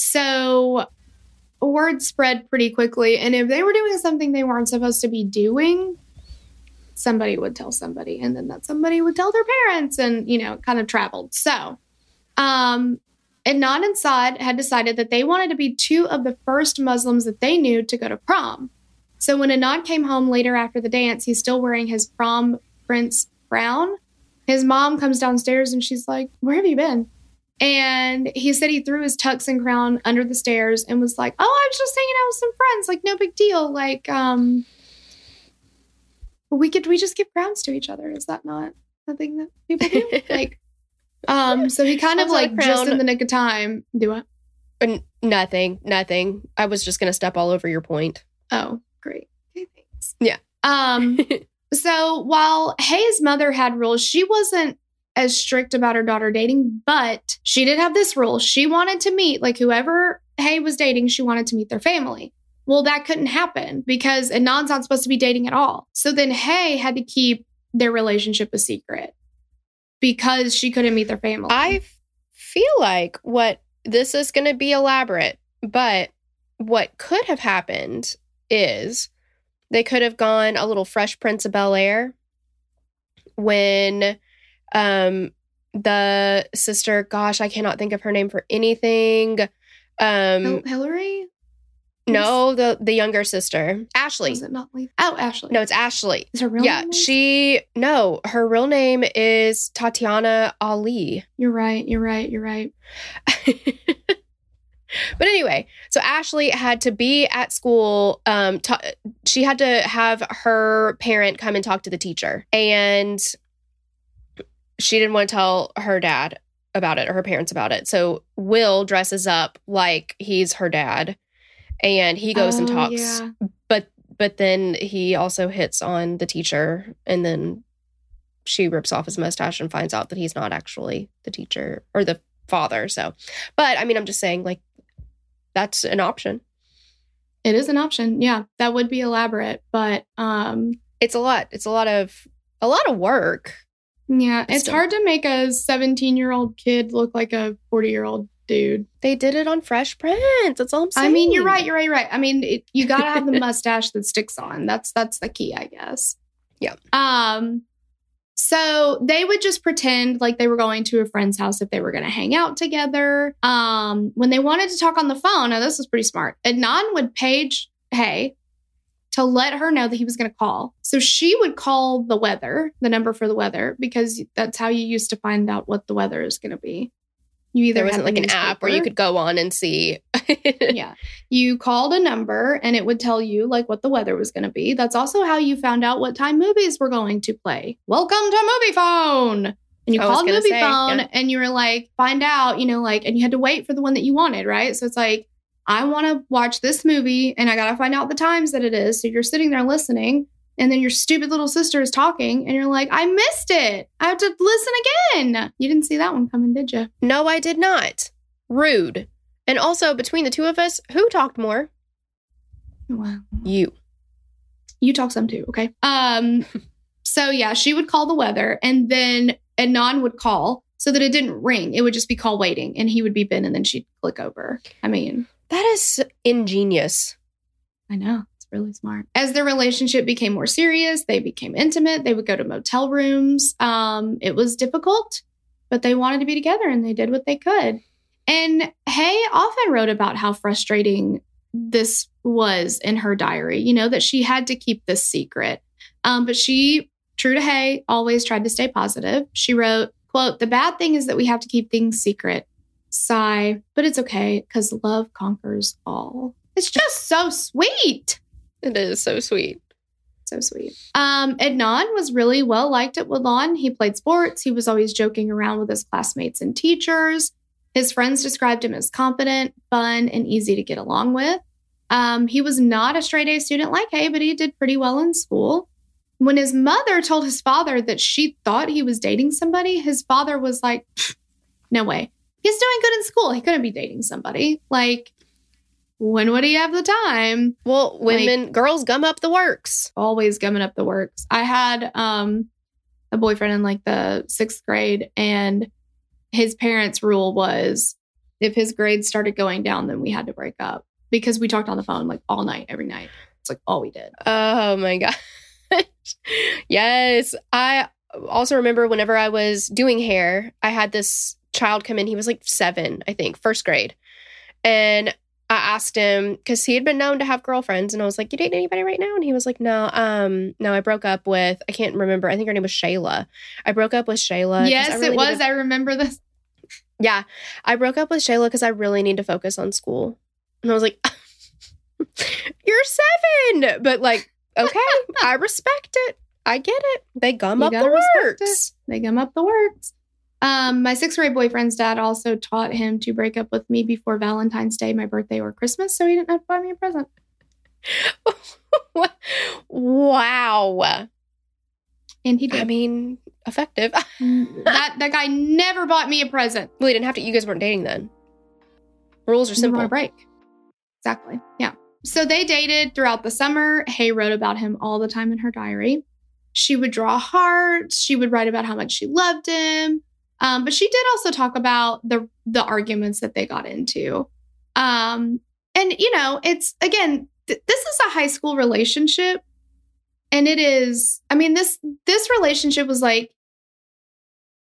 So word spread pretty quickly. And if they were doing something they weren't supposed to be doing, somebody would tell somebody. And then that somebody would tell their parents and, you know, it kind of traveled. So um, Adnan and Saad had decided that they wanted to be two of the first Muslims that they knew to go to prom. So when Adnan came home later after the dance, he's still wearing his prom prince crown. His mom comes downstairs and she's like, where have you been? And he said he threw his tux and crown under the stairs and was like, oh, I was just hanging out with some friends. Like, no big deal. Like, um, we could, we just give crowns to each other. Is that not a thing that people do? Like, um, so he kind of Also, a like just crown- in the nick of time. Do what? N- nothing, nothing. I was just going to step all over your point. Oh, great. Okay, thanks. Yeah. Um, so while Hay's mother had rules, she wasn't as strict about her daughter dating, but she did have this rule. She wanted to meet, like whoever Hay was dating, she wanted to meet their family. Well, that couldn't happen because Adnan's not supposed to be dating at all. So then Hay had to keep their relationship a secret because she couldn't meet their family. I f- feel like what this is going to be elaborate, but what could have happened is they could have gone a little Fresh Prince of Bel-Air when Um, the sister, gosh, I cannot think of her name for anything. Um, Hil- Hillary? no, the the younger sister, Ashley. Was it not Lee? Oh, Ashley. No, it's Ashley. Is her real yeah, name? she, no, her real name is Tatiana Ali. You're right. You're right. You're right. But anyway, so Ashley had to be at school. Um, ta- she had to have her parent come and talk to the teacher. And she didn't want to tell her dad about it or her parents about it. So Will dresses up like he's her dad. And he goes oh, and talks. Yeah. But but then he also hits on the teacher. And then she rips off his mustache and finds out that he's not actually the teacher or the father. So, but I mean, I'm just saying, like, that's an option. It is an option. Yeah, that would be elaborate, but um, It's a lot. It's a lot of a lot of work. yeah, it's Still. hard to make a seventeen-year-old kid look like a forty-year-old dude. They did it on Fresh Prince. That's all I'm saying. I mean, you're right. You're right. You're right. I mean, it, you got to have the mustache that sticks on. That's that's the key, I guess. Yeah. Um. So they would just pretend like they were going to a friend's house if they were going to hang out together. Um, when they wanted to talk on the phone, now this was pretty smart. Adnan would page Hay to let her know that he was going to call. So she would call the weather, the number for the weather, because that's how you used to find out what the weather is going to be. You either There wasn't had like the an app where you newspaper- could go on and see. yeah. You called a number and it would tell you like what the weather was going to be. That's also how you found out what time movies were going to play. Welcome to Movie Phone. And you I was called gonna Movie say, Phone yeah. and you were like, find out, you know, like, and you had to wait for the one that you wanted, right? So it's like, I want to watch this movie and I got to find out the times that it is. So you're sitting there listening and then your stupid little sister is talking and you're like, I missed it. I have to listen again. You didn't see that one coming, did you? No, I did not. Rude. And also, between the two of us, who talked more? Wow. You. You talk some too, okay? Um, so yeah, she would call the weather and then Adnan would call so that it didn't ring. It would just be call waiting and he would beep in and then she'd click over. I mean, That is ingenious. I know. It's really smart. As their relationship became more serious, they became intimate. They would go to motel rooms. Um, it was difficult, but they wanted to be together and they did what they could. And Hay often wrote about how frustrating this was in her diary, you know, that she had to keep this secret. Um, but she, true to Hay, always tried to stay positive. She wrote, quote, "The bad thing is that we have to keep things secret. Sigh, but it's okay because love conquers all." It's just so sweet. It is so sweet. So sweet. Um, Adnan was really well liked at Woodlawn. He played sports. He was always joking around with his classmates and teachers. His friends described him as confident, fun, and easy to get along with. Um, he was not a straight A student like Hay, but he did pretty well in school. When his mother told his father that she thought he was dating somebody, his father was like, no way. He's doing good in school. He couldn't be dating somebody. Like, when would he have the time? Well, women, girls gum up the works. Always gumming up the works. I had um, a boyfriend in like the sixth grade, and his parents' rule was if his grades started going down, then we had to break up because we talked on the phone like all night, every night. It's like all we did. Oh my gosh. Yes. I also remember whenever I was doing hair, I had this child come in. He was like seven, I think, first grade. And I asked him, because he had been known to have girlfriends, and I was like, you dating anybody right now? And he was like, no, um, no, I broke up with, I can't remember. I think her name was Shayla. I broke up with Shayla. 'cause Yes, I really it was. needed- I remember this. Yeah. I broke up with Shayla because I really need to focus on school. And I was like, you're seven. But like, okay, I respect it. I get it. They gum You up gotta the respect works. They gum up the works. Um, my sixth grade boyfriend's dad also taught him to break up with me before Valentine's Day, my birthday, or Christmas, so he didn't have to buy me a present. Wow. And he did. I mean, effective. that that guy never bought me a present. Well, you didn't have to. You guys weren't dating then. Rules are We were on simple. a break. Exactly. Yeah. So they dated throughout the summer. Hay wrote about him all the time in her diary. She would draw hearts. She would write about how much she loved him. Um, but she did also talk about the the arguments that they got into. Um, and, you know, it's, again, th- this is a high school relationship. And it is, I mean, this this relationship was like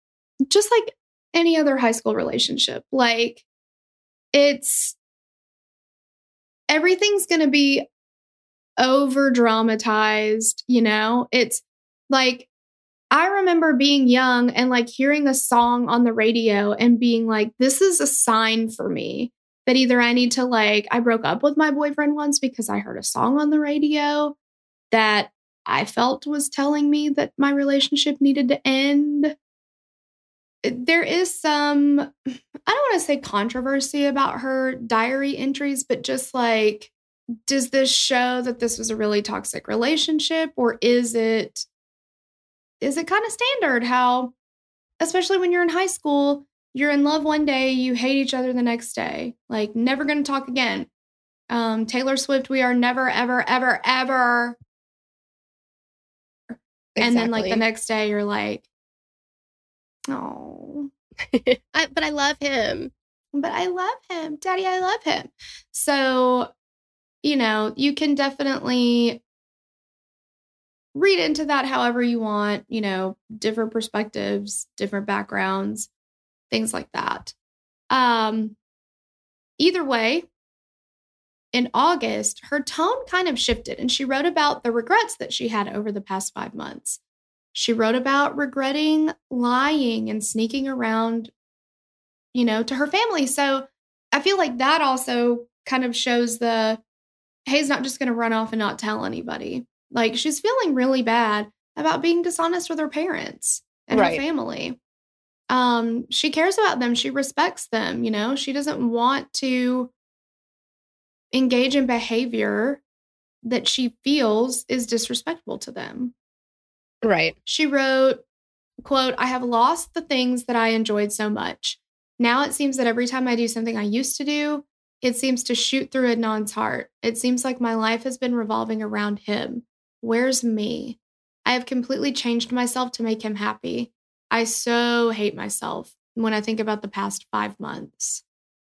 just like any other high school relationship. Like, it's, everything's going to be over dramatized, you know? It's like, I remember being young and like hearing a song on the radio and being like, this is a sign for me that either I need to like, I broke up with my boyfriend once because I heard a song on the radio that I felt was telling me that my relationship needed to end. There is some, I don't want to say controversy about her diary entries, but just like, does this show that this was a really toxic relationship, or is it, is it kind of standard how, especially when you're in high school, you're in love one day, you hate each other the next day, like never going to talk again. Um, Taylor Swift, we are never, ever, ever, ever. Exactly. And then like the next day you're like, oh, I, but I love him. But I love him. Daddy, I love him. So, you know, you can definitely read into that however you want, you know, different perspectives, different backgrounds, things like that. Um, either way, in August, her tone kind of shifted and she wrote about the regrets that she had over the past five months. She wrote about regretting lying and sneaking around, you know, to her family. So I feel like that also kind of shows the, Hay's not just going to run off and not tell anybody. Like, she's feeling really bad about being dishonest with her parents and right. her family. Um, she cares about them. She respects them. You know, she doesn't want to engage in behavior that she feels is disrespectful to them. Right. She wrote, quote, I have lost the things that I enjoyed so much. Now it seems that every time I do something I used to do, it seems to shoot through Adnan's heart. It seems like my life has been revolving around him. Where's me? I have completely changed myself to make him happy. I so hate myself when I think about the past five months.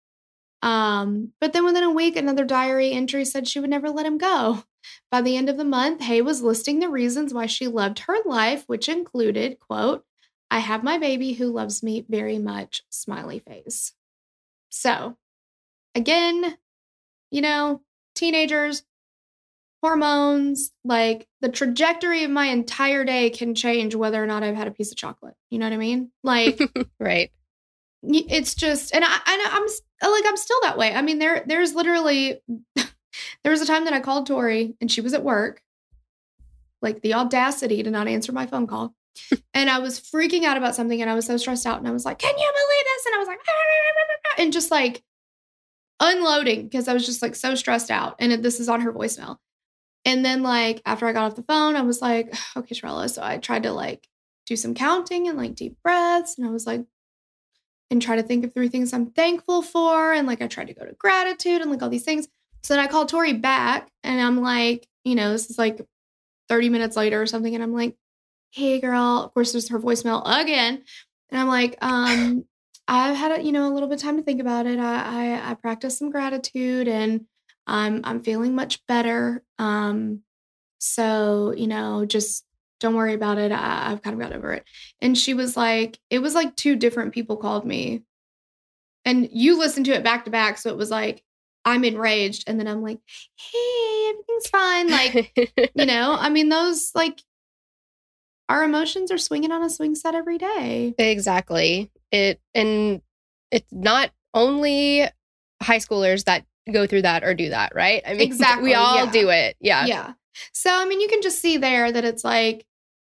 Um, but then within a week, another diary entry said she would never let him go. By the end of the month, Hay was listing the reasons why she loved her life, which included, quote, I have my baby who loves me very much, smiley face. So, again, you know, teenagers, hormones, like the trajectory of my entire day can change whether or not I've had a piece of chocolate. You know what I mean? Like, right. It's just, and I, I I'm like, I'm still that way. I mean, there, there's literally, there was a time that I called Tori and she was at work, like the audacity to not answer my phone call. And I was freaking out about something and I was so stressed out and I was like, can you believe this? And I was like, and just like unloading because I was just like so stressed out. And it, this is on her voicemail. And then like, after I got off the phone, I was like, okay, Trella. So I tried to like do some counting and like deep breaths. And I was like, and try to think of three things I'm thankful for. And like, I tried to go to gratitude and like all these things. So then I called Tori back and I'm like, you know, this is like thirty minutes later or something. And I'm like, hey girl, of course there's her voicemail again. And I'm like, um, I've had a, you know, a little bit of time to think about it. I, I, I practiced some gratitude and I'm, I'm feeling much better. Um, so, you know, just don't worry about it. I, I've kind of got over it. And she was like, it was like two different people called me and you listened to it back to back. So it was like, I'm enraged. And then I'm like, hey, everything's fine. Like, you know, I mean, those like our emotions are swinging on a swing set every day. Exactly. It, and it's not only high schoolers that go through that or do that, right? I mean, exactly. We all yeah. do it. Yeah. Yeah. So, I mean, you can just see there that it's like,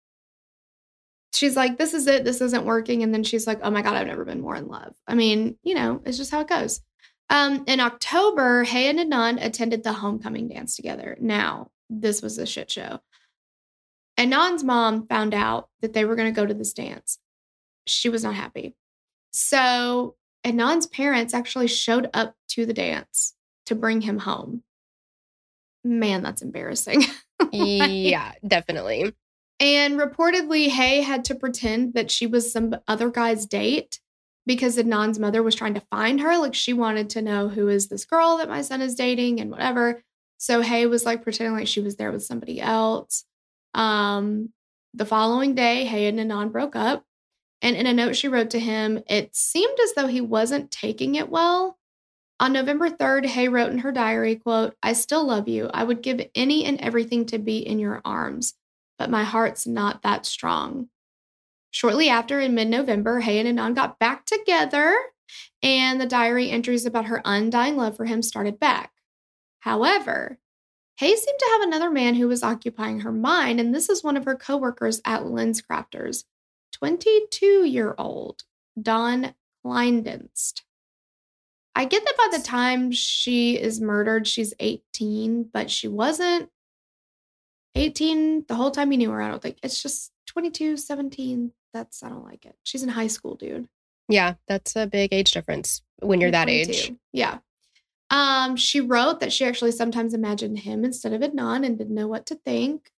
she's like, this is it. This isn't working. And then she's like, oh my God, I've never been more in love. I mean, you know, it's just how it goes. Um, in October, Hay and Adnan attended the homecoming dance together. Now, this was a shit show. Adnan's mom found out that they were going to go to this dance. She was not happy. So Adnan's parents actually showed up to the dance to bring him home. Man, that's embarrassing. Like, yeah, definitely. And reportedly, Hay had to pretend that she was some other guy's date because Adnan's mother was trying to find her. Like, she wanted to know who is this girl that my son is dating and whatever. So Hay was like pretending like she was there with somebody else. Um, the following day, Hay and Adnan broke up. And in a note she wrote to him, it seemed as though he wasn't taking it well. On November third, Hay wrote in her diary, quote, "I still love you. I would give any and everything to be in your arms, but my heart's not that strong." Shortly after, in mid-November, Hay and Adnan got back together, and the diary entries about her undying love for him started back. However, Hay seemed to have another man who was occupying her mind, and this is one of her coworkers at LensCrafters, twenty-two-year-old Don Kleindienst. I get that by the time she is murdered, she's eighteen, but she wasn't eighteen the whole time you knew her, I don't think. It's just twenty-two, seventeen. That's, I don't like it. She's in high school, dude. Yeah, that's a big age difference when you're that twenty-two. age. Yeah. Um, she wrote that she actually sometimes imagined him instead of Adnan and didn't know what to think.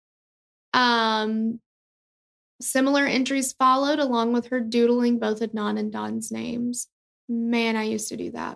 Um, similar entries followed along with her doodling both Adnan and Don's names. Man, I used to do that.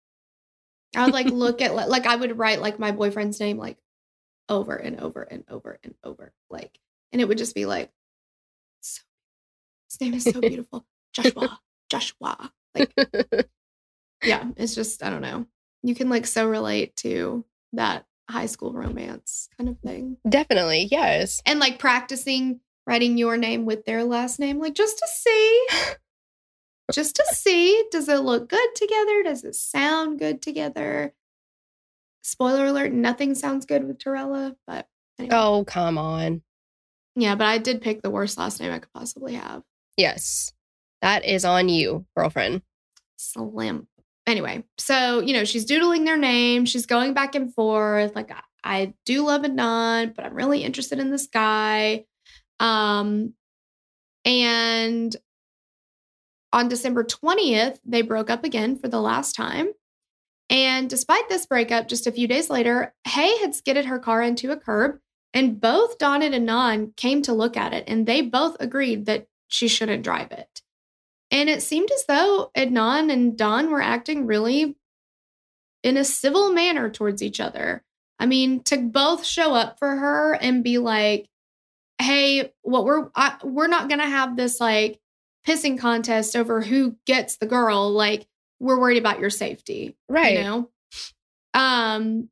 I would like look at, like, I would write like my boyfriend's name like over and over and over and over. Like, and it would just be like, so, his name is so beautiful. Joshua, Joshua. Like, yeah, it's just, I don't know. You can like so relate to that high school romance kind of thing. Definitely, yes. And like practicing writing your name with their last name, like just to see. Just to see, does it look good together? Does it sound good together? Spoiler alert, nothing sounds good with Torella, but anyway. Oh, come on. Yeah, but I did pick the worst last name I could possibly have. Yes. That is on you, girlfriend. Slim. Anyway, so, you know, she's doodling their name. She's going back and forth. Like, I, I do love Adnan, but I'm really interested in this guy. Um, and on December twentieth, they broke up again for the last time. And despite this breakup, just a few days later, Hay had skidded her car into a curb, and both Don and Adnan came to look at it, and they both agreed that she shouldn't drive it. And it seemed as though Adnan and Don were acting really in a civil manner towards each other. I mean, to both show up for her and be like, hey, what we're I, we're not going to have this like pissing contest over who gets the girl. Like, we're worried about your safety. Right. You know? Um,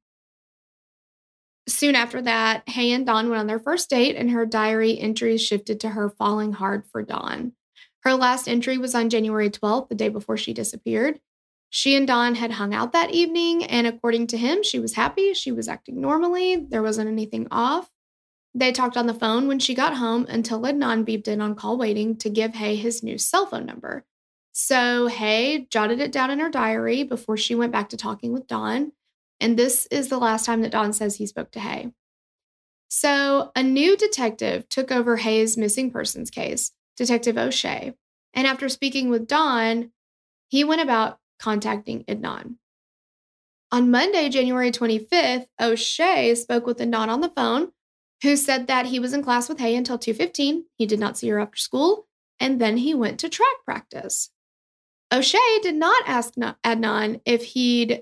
soon after that, Hay and Don went on their first date, and her diary entries shifted to her falling hard for Don. Her last entry was on January twelfth, the day before she disappeared. She and Don had hung out that evening, and according to him, she was happy. She was acting normally. There wasn't anything off. They talked on the phone when she got home until Adnan beeped in on call waiting to give Hay his new cell phone number. So Hay jotted it down in her diary before she went back to talking with Don. And this is the last time that Don says he spoke to Hay. So a new detective took over Hay's missing persons case, Detective O'Shea. And after speaking with Don, he went about contacting Adnan. On Monday, January twenty-fifth, O'Shea spoke with Adnan on the phone, who said that he was in class with Hay until two fifteen. He did not see her after school, and then he went to track practice. O'Shea did not ask Adnan if he'd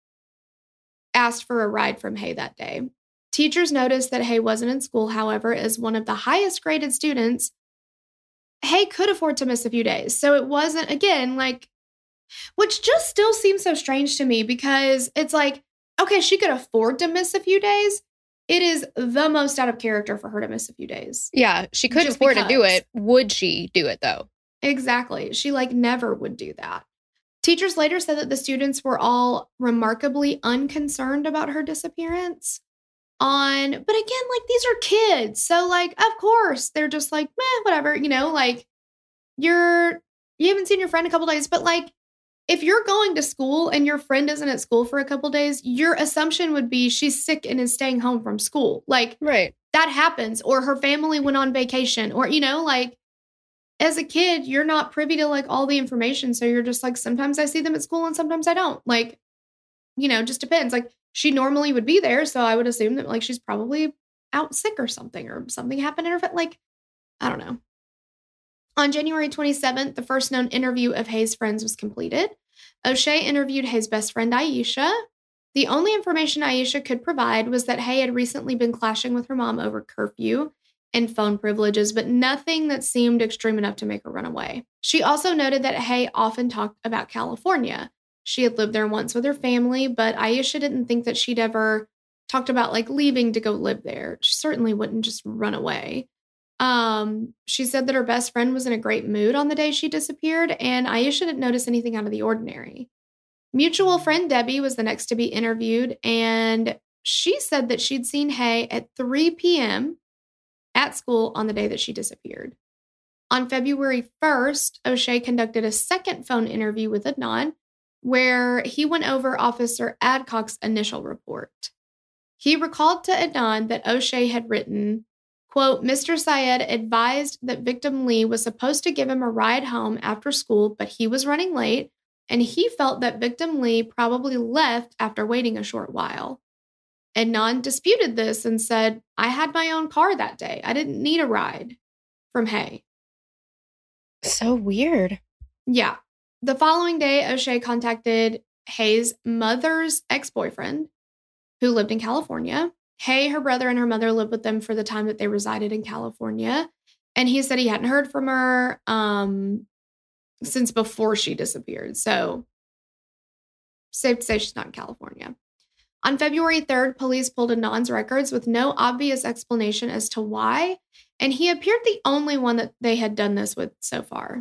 asked for a ride from Hay that day. Teachers noticed that Hay wasn't in school, however, as one of the highest graded students. Hay could afford to miss a few days. So it wasn't, again, like, which just still seems so strange to me because it's like, okay, she could afford to miss a few days. It is the most out of character for her to miss a few days. Yeah, she could Just afford because. to do it. Would she do it, though? Exactly. She, like, never would do that. Teachers later said that the students were all remarkably unconcerned about her disappearance. On, but again, like, these are kids. So, like, of course, they're just like, meh, whatever, you know, like, you're, you haven't seen your friend in a couple days, but, like, if you're going to school and your friend isn't at school for a couple days, your assumption would be she's sick and is staying home from school. Like, right. That happens. Or her family went on vacation. Or, you know, like, as a kid, you're not privy to, like, all the information. So you're just like, sometimes I see them at school and sometimes I don't. Like, you know, just depends. Like, she normally would be there. So I would assume that, like, she's probably out sick or something. Or something happened in her, like, I don't know. On January twenty-seventh, the first known interview of Hay's friends was completed. O'Shea interviewed Hay's best friend, Aisha. The only information Aisha could provide was that Hay had recently been clashing with her mom over curfew, and phone privileges, but nothing that seemed extreme enough to make her run away. She also noted that Hay often talked about California. She had lived there once with her family, but Aisha didn't think that she'd ever talked about like leaving to go live there. She certainly wouldn't just run away. Um, she said that her best friend was in a great mood on the day she disappeared, and Aisha didn't notice anything out of the ordinary. Mutual friend Debbie was the next to be interviewed, and she said that she'd seen Hay at three p.m. at school on the day that she disappeared. On February first, O'Shea conducted a second phone interview with Adnan, where he went over Officer Adcock's initial report. He recalled to Adnan that O'Shea had written, quote, Mister Syed advised that victim Lee was supposed to give him a ride home after school, but he was running late, and he felt that victim Lee probably left after waiting a short while. Adnan disputed this and said, I had my own car that day. I didn't need a ride from Hay. So weird. Yeah. The following day, O'Shea contacted Hay's mother's ex-boyfriend, who lived in California. Hay, her brother, and her mother lived with them for the time that they resided in California. And he said he hadn't heard from her um, since before she disappeared. So, safe to say she's not in California. On February third, police pulled Adnan's records with no obvious explanation as to why, and he appeared the only one that they had done this with so far.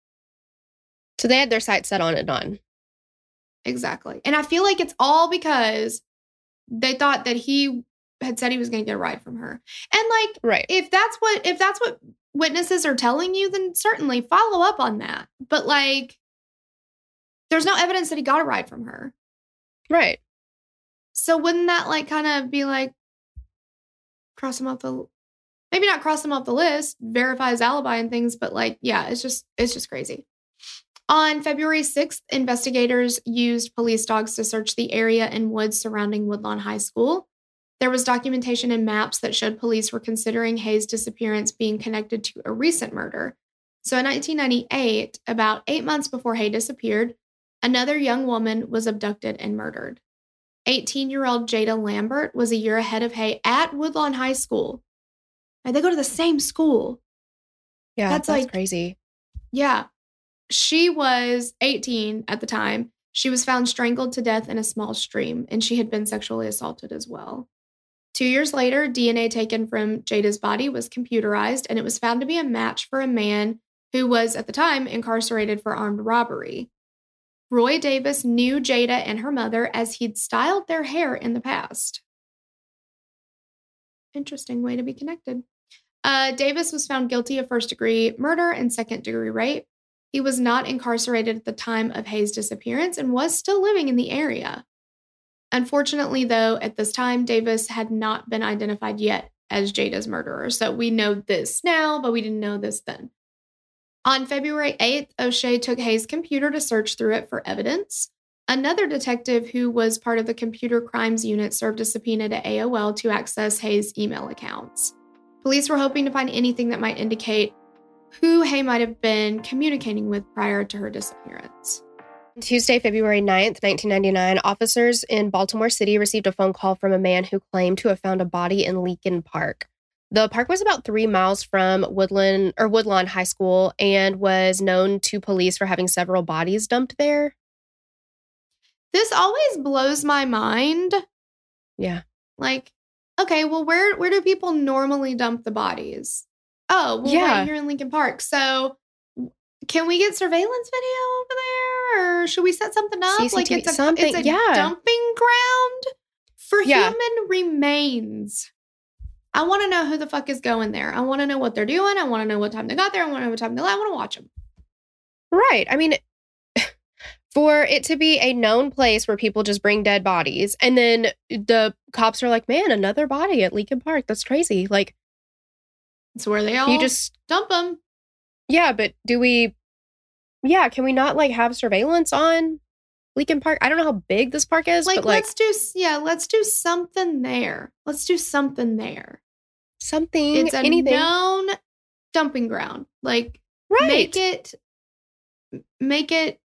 So they had their sights set on Adnan. Exactly. And I feel like it's all because they thought that he had said he was going to get a ride from her. And like, right. if that's what, if that's what witnesses are telling you, then certainly follow up on that. But like, there's no evidence that he got a ride from her. Right. So wouldn't that like kind of be like, cross him off the, maybe not cross him off the list, verify his alibi and things, but like, yeah, it's just, it's just crazy. On February sixth, investigators used police dogs to search the area and woods surrounding Woodlawn High School. There was documentation and maps that showed police were considering Hay's disappearance being connected to a recent murder. So in nineteen ninety-eight, about eight months before Hay disappeared, another young woman was abducted and murdered. eighteen-year-old Jada Lambert was a year ahead of Hay at Woodlawn High School. And they go to the same school. Yeah, that's, that's like, crazy. Yeah. She was eighteen at the time. She was found strangled to death in a small stream, and she had been sexually assaulted as well. Two years later, D N A taken from Jada's body was computerized, and it was found to be a match for a man who was, at the time, incarcerated for armed robbery. Roy Davis knew Jada and her mother as he'd styled their hair in the past. Interesting way to be connected. Uh, Davis was found guilty of first-degree murder and second-degree rape. He was not incarcerated at the time of Hay's disappearance and was still living in the area. Unfortunately, though, at this time, Davis had not been identified yet as Jada's murderer. So we know this now, but we didn't know this then. On February eighth, O'Shea took Hay's computer to search through it for evidence. Another detective who was part of the computer crimes unit served a subpoena to A O L to access Hay's email accounts. Police were hoping to find anything that might indicate who Hay might have been communicating with prior to her disappearance. Tuesday, February ninth, nineteen ninety-nine, officers in Baltimore City received a phone call from a man who claimed to have found a body in Leakin Park. The park was about three miles from Woodland or Woodlawn High School and was known to police for having several bodies dumped there. This always blows my mind. Yeah. Like, okay, well, where where do people normally dump the bodies? Oh, well, yeah. right here in Lincoln Park. So can we get surveillance video over there? Or should we set something up? C C T V, like it's a, something, it's a yeah. dumping ground for yeah. human remains. I want to know who the fuck is going there. I want to know what they're doing. I want to know what time they got there. I want to know what time they left. I want to watch them. Right. I mean, for it to be a known place where people just bring dead bodies, and then the cops are like, man, another body at Leakin Park. That's crazy. Like, it's where they all you just dump them. Yeah, but do we, yeah, can we not like have surveillance on Leakin Park? I don't know how big this park is, like, but like, let's do, yeah, let's do something there. Let's do something there. Something, it's a anything. known dumping ground. Like, right. make it, make it,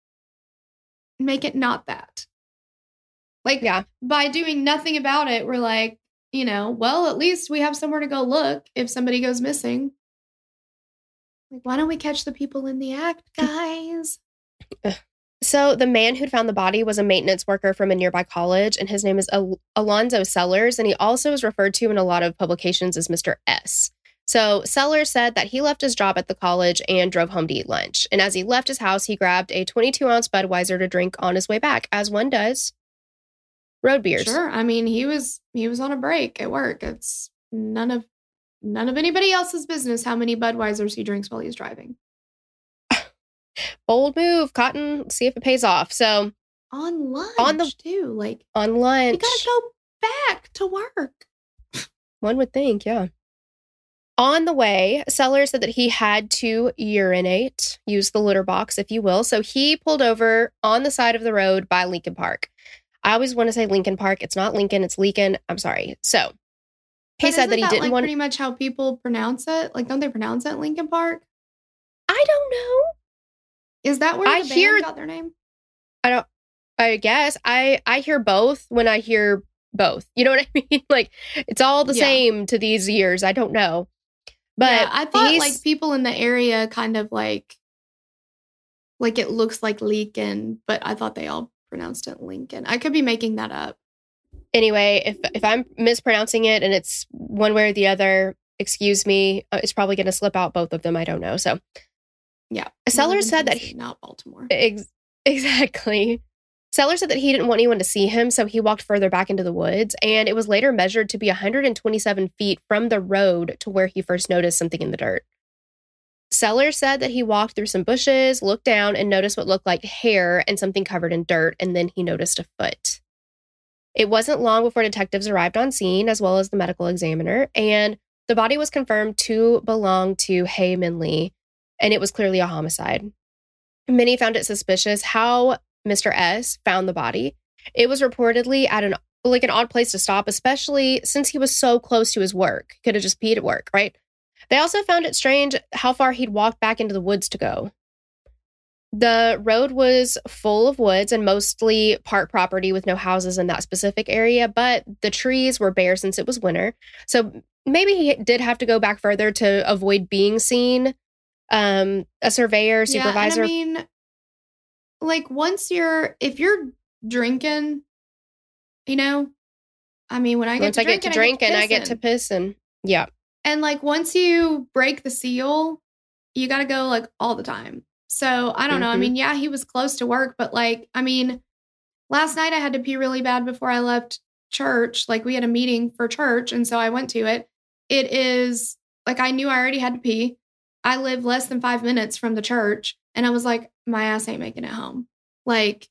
make it not that. Like, yeah. by doing nothing about it, we're like, you know, well, at least we have somewhere to go look if somebody goes missing. Like, why don't we catch the people in the act, guys? So the man who'd found the body was a maintenance worker from a nearby college, and his name is Al- Alonzo Sellers, and he also is referred to in a lot of publications as Mister S. So Sellers said that he left his job at the college and drove home to eat lunch. And as he left his house, he grabbed a twenty-two ounce Budweiser to drink on his way back, as one does. Road beers. Sure. I mean, he was he was on a break at work. It's none of none of anybody else's business how many Budweisers he drinks while he's driving. Bold move, Cotton. See if it pays off. So on lunch, on the too, like on lunch, you gotta go back to work. One would think, yeah. On the way, Sellers said that he had to urinate, use the litter box, if you will. So he pulled over on the side of the road by Lincoln Park. I always want to say Lincoln Park. It's not Lincoln. It's Lincoln. I'm sorry. So he but said that he that didn't like want. Pretty much how people pronounce it. Like, don't they pronounce it Lincoln Park? I don't know. Is that where I the hear, band got their name? I don't. I guess I I hear both when I hear both. You know what I mean? Like, it's all the Yeah. same to these years. I don't know. But yeah, I thought these- like people in the area kind of like, like it looks like Lincoln, but I thought they all pronounced it Lincoln. I could be making that up. Anyway, if if I'm mispronouncing it and it's one way or the other, excuse me. Uh, it's probably going to slip out both of them. I don't know. So Yeah. Sellers in said that Tennessee, he, not Baltimore. ex- exactly. Sellers said that he didn't want anyone to see him, so he walked further back into the woods, and it was later measured to be one hundred twenty-seven feet from the road to where he first noticed something in the dirt. Sellers said that he walked through some bushes, looked down, and noticed what looked like hair and something covered in dirt, and then he noticed a foot. It wasn't long before detectives arrived on scene, as well as the medical examiner, and the body was confirmed to belong to Hae Min Lee, and it was clearly a homicide. Many found it suspicious how Mister S found the body. It was reportedly at an like an odd place to stop, especially since he was so close to his work. Could have just peed at work, right? They also found it strange how far he'd walked back into the woods to go. The road was full of woods and mostly park property with no houses in that specific area, but the trees were bare since it was winter. So maybe he did have to go back further to avoid being seen. Um, a surveyor, supervisor. Yeah, and I mean, like once you're, if you're drinking, you know, I mean, when I get Once to I get to drinking, drink and I get to piss and yeah. And like once you break the seal, you got to go like all the time. So I don't know. I Mhm. mean, yeah, he was close to work, but like, I mean, last night I had to pee really bad before I left church. Like we had a meeting for church. And so I went to it. It is like, I knew I already had to pee. I live less than five minutes from the church. And I was like, my ass ain't making it home. Like,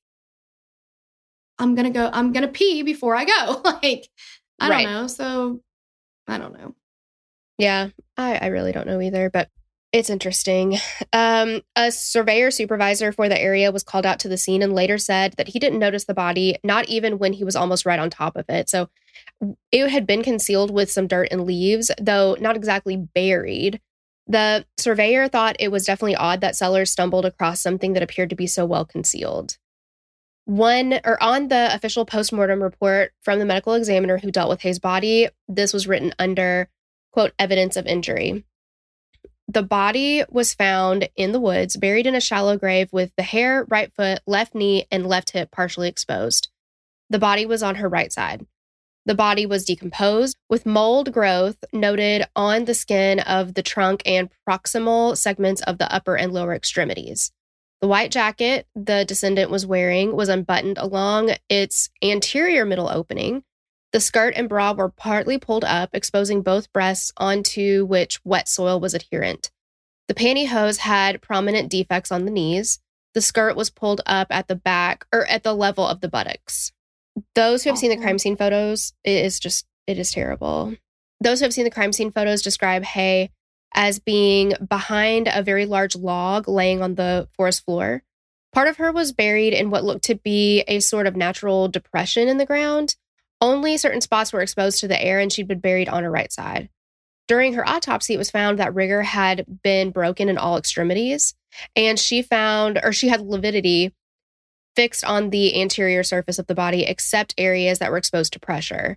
I'm going to go, I'm going to pee before I go. Like, I Right. don't know. So I don't know. Yeah, I, I really don't know either, but it's interesting. Um, a surveyor supervisor for the area was called out to the scene and later said that he didn't notice the body, not even when he was almost right on top of it. So it had been concealed with some dirt and leaves, though not exactly buried. The surveyor thought it was definitely odd that Sellers stumbled across something that appeared to be so well concealed. One or on the official postmortem report from the medical examiner who dealt with Hae's body, this was written under, quote, evidence of injury. The body was found in the woods, buried in a shallow grave with the hair, right foot, left knee, and left hip partially exposed. The body was on her right side. The body was decomposed with mold growth noted on the skin of the trunk and proximal segments of the upper and lower extremities. The white jacket the descendant was wearing was unbuttoned along its anterior middle opening. The skirt and bra were partly pulled up, exposing both breasts onto which wet soil was adherent. The pantyhose had prominent defects on the knees. The skirt was pulled up at the back or at the level of the buttocks. Those who have seen the crime scene photos, it is just, it is terrible. Those who have seen the crime scene photos describe Hae as being behind a very large log laying on the forest floor. Part of her was buried in what looked to be a sort of natural depression in the ground. Only certain spots were exposed to the air, and she'd been buried on her right side. During her autopsy, it was found that rigor had been broken in all extremities, and she found, or she had lividity fixed on the anterior surface of the body, except areas that were exposed to pressure.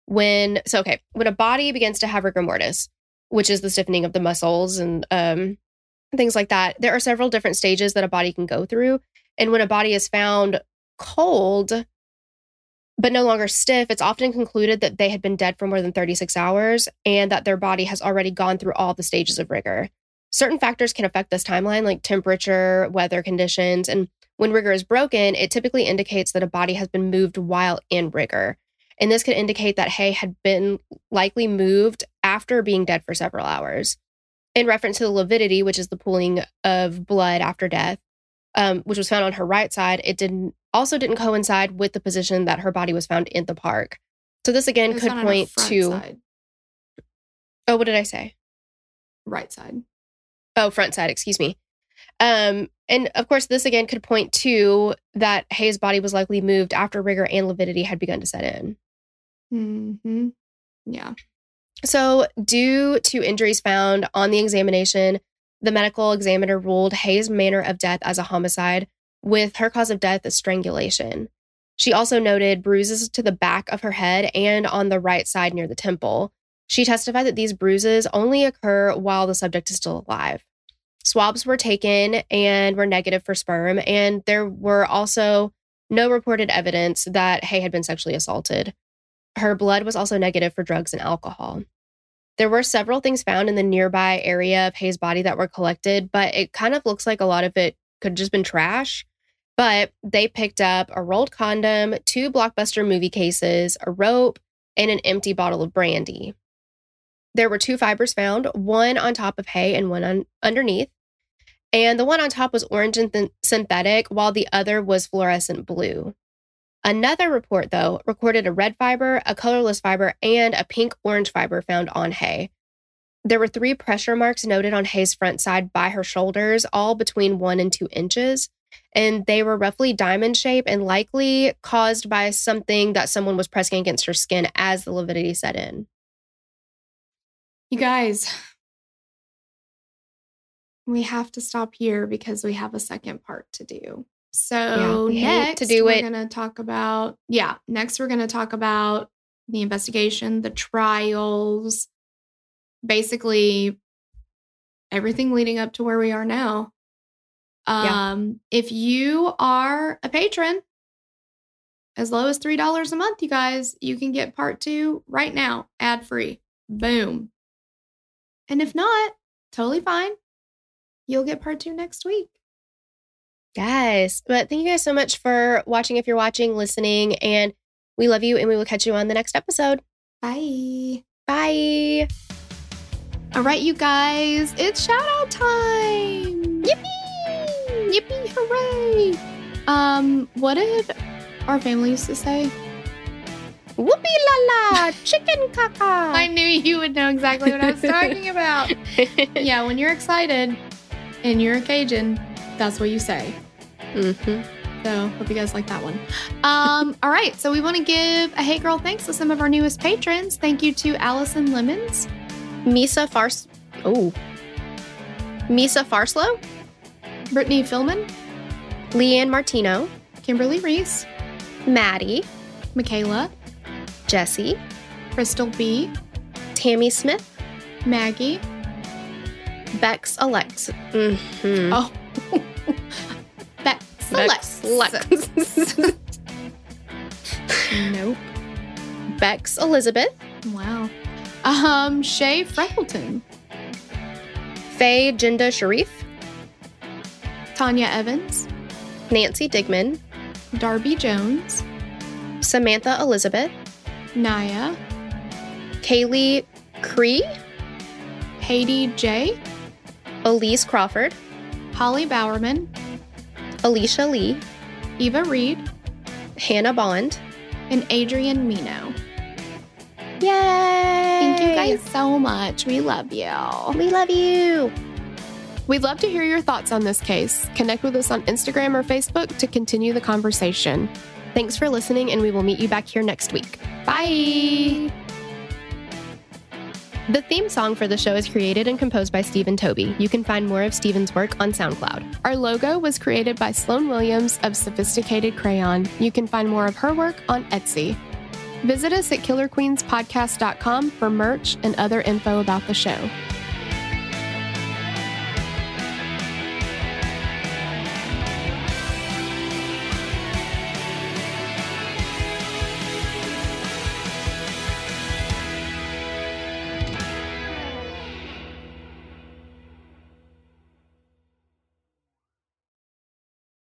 when, so okay, when a body begins to have rigor mortis, which is the stiffening of the muscles and um, things like that, there are several different stages that a body can go through. And when a body is found cold, but no longer stiff, it's often concluded that they had been dead for more than thirty-six hours and that their body has already gone through all the stages of rigor. Certain factors can affect this timeline, like temperature, weather conditions, and when rigor is broken, it typically indicates that a body has been moved while in rigor. And this could indicate that Hay had been likely moved after being dead for several hours. In reference to the lividity, which is the pooling of blood after death, um, which was found on her right side, it didn't also didn't coincide with the position that her body was found in the park. So this again could point to... Side. Oh, what did I say? Right side. Oh, front side, excuse me. Um, and of course, this again could point to that Hay's body was likely moved after rigor and lividity had begun to set in. Mm-hmm. Yeah. So due to injuries found on the examination, the medical examiner ruled Hay's manner of death as a homicide, with her cause of death as strangulation. She also noted bruises to the back of her head and on the right side near the temple. She testified that these bruises only occur while the subject is still alive. Swabs were taken and were negative for sperm, and there were also no reported evidence that Hay had been sexually assaulted. Her blood was also negative for drugs and alcohol. There were several things found in the nearby area of Hay's body that were collected, but it kind of looks like a lot of it could have just been trash. But they picked up a rolled condom, two Blockbuster movie cases, a rope, and an empty bottle of brandy. There were two fibers found, one on top of Hay and one on, underneath. And the one on top was orange and th- synthetic, while the other was fluorescent blue. Another report, though, recorded a red fiber, a colorless fiber, and a pink-orange fiber found on Hay. There were three pressure marks noted on Hay's front side by her shoulders, all between one and two inches. And they were roughly diamond shaped and likely caused by something that someone was pressing against her skin as the lividity set in. You guys, we have to stop here because we have a second part to do. So yeah, next, to do we're going to talk about, yeah, next we're going to talk about the investigation, the trials, basically everything leading up to where we are now. Um, yeah. If you are a patron, as low as three dollars a month, you guys, you can get part two right now, ad free. Boom. And if not, totally fine. You'll get part two next week. Yes. But thank you guys so much for watching. If you're watching, listening, and we love you, and we will catch you on the next episode. Bye. Bye. All right, you guys, it's shout out time. Yippee. Yippee, hooray. Um, what did our family used to say? Whoopee la la, chicken caca. I knew you would know exactly what I was talking about. Yeah, when you're excited and you're a Cajun, that's what you say. Mm-hmm. So, hope you guys like that one. Um, all right, so we want to give a Hey Girl thanks to some of our newest patrons. Thank you to Allison Lemons. Misa Fars... Oh. Misa Farslow. Brittany Philman. Leanne Martino. Kimberly Reese. Maddie. Michaela. Jesse. Crystal B. Tammy Smith. Maggie. Bex Alex. Mm-hmm. Oh. Bex Alex. Bex Nope. Bex Elizabeth. Wow. Um, Shay Freckleton. Faye Jinda Sharif. Tanya Evans. Nancy Digman. Darby Jones. Samantha Elizabeth. Naya. Kaylee Cree. Haiti J. Elise Crawford. Holly Bowerman. Alicia Lee. Eva Reed. Hannah Bond. And Adrian Mino. Yay! Thank you guys so much. We love you. We love you. We'd love to hear your thoughts on this case. Connect with us on Instagram or Facebook to continue the conversation. Thanks for listening, and we will meet you back here next week. Bye! The theme song for the show is created and composed by Stephen Toby. You can find more of Stephen's work on SoundCloud. Our logo was created by Sloan Williams of Sophisticated Crayon. You can find more of her work on Etsy. Visit us at killer queens podcast dot com for merch and other info about the show.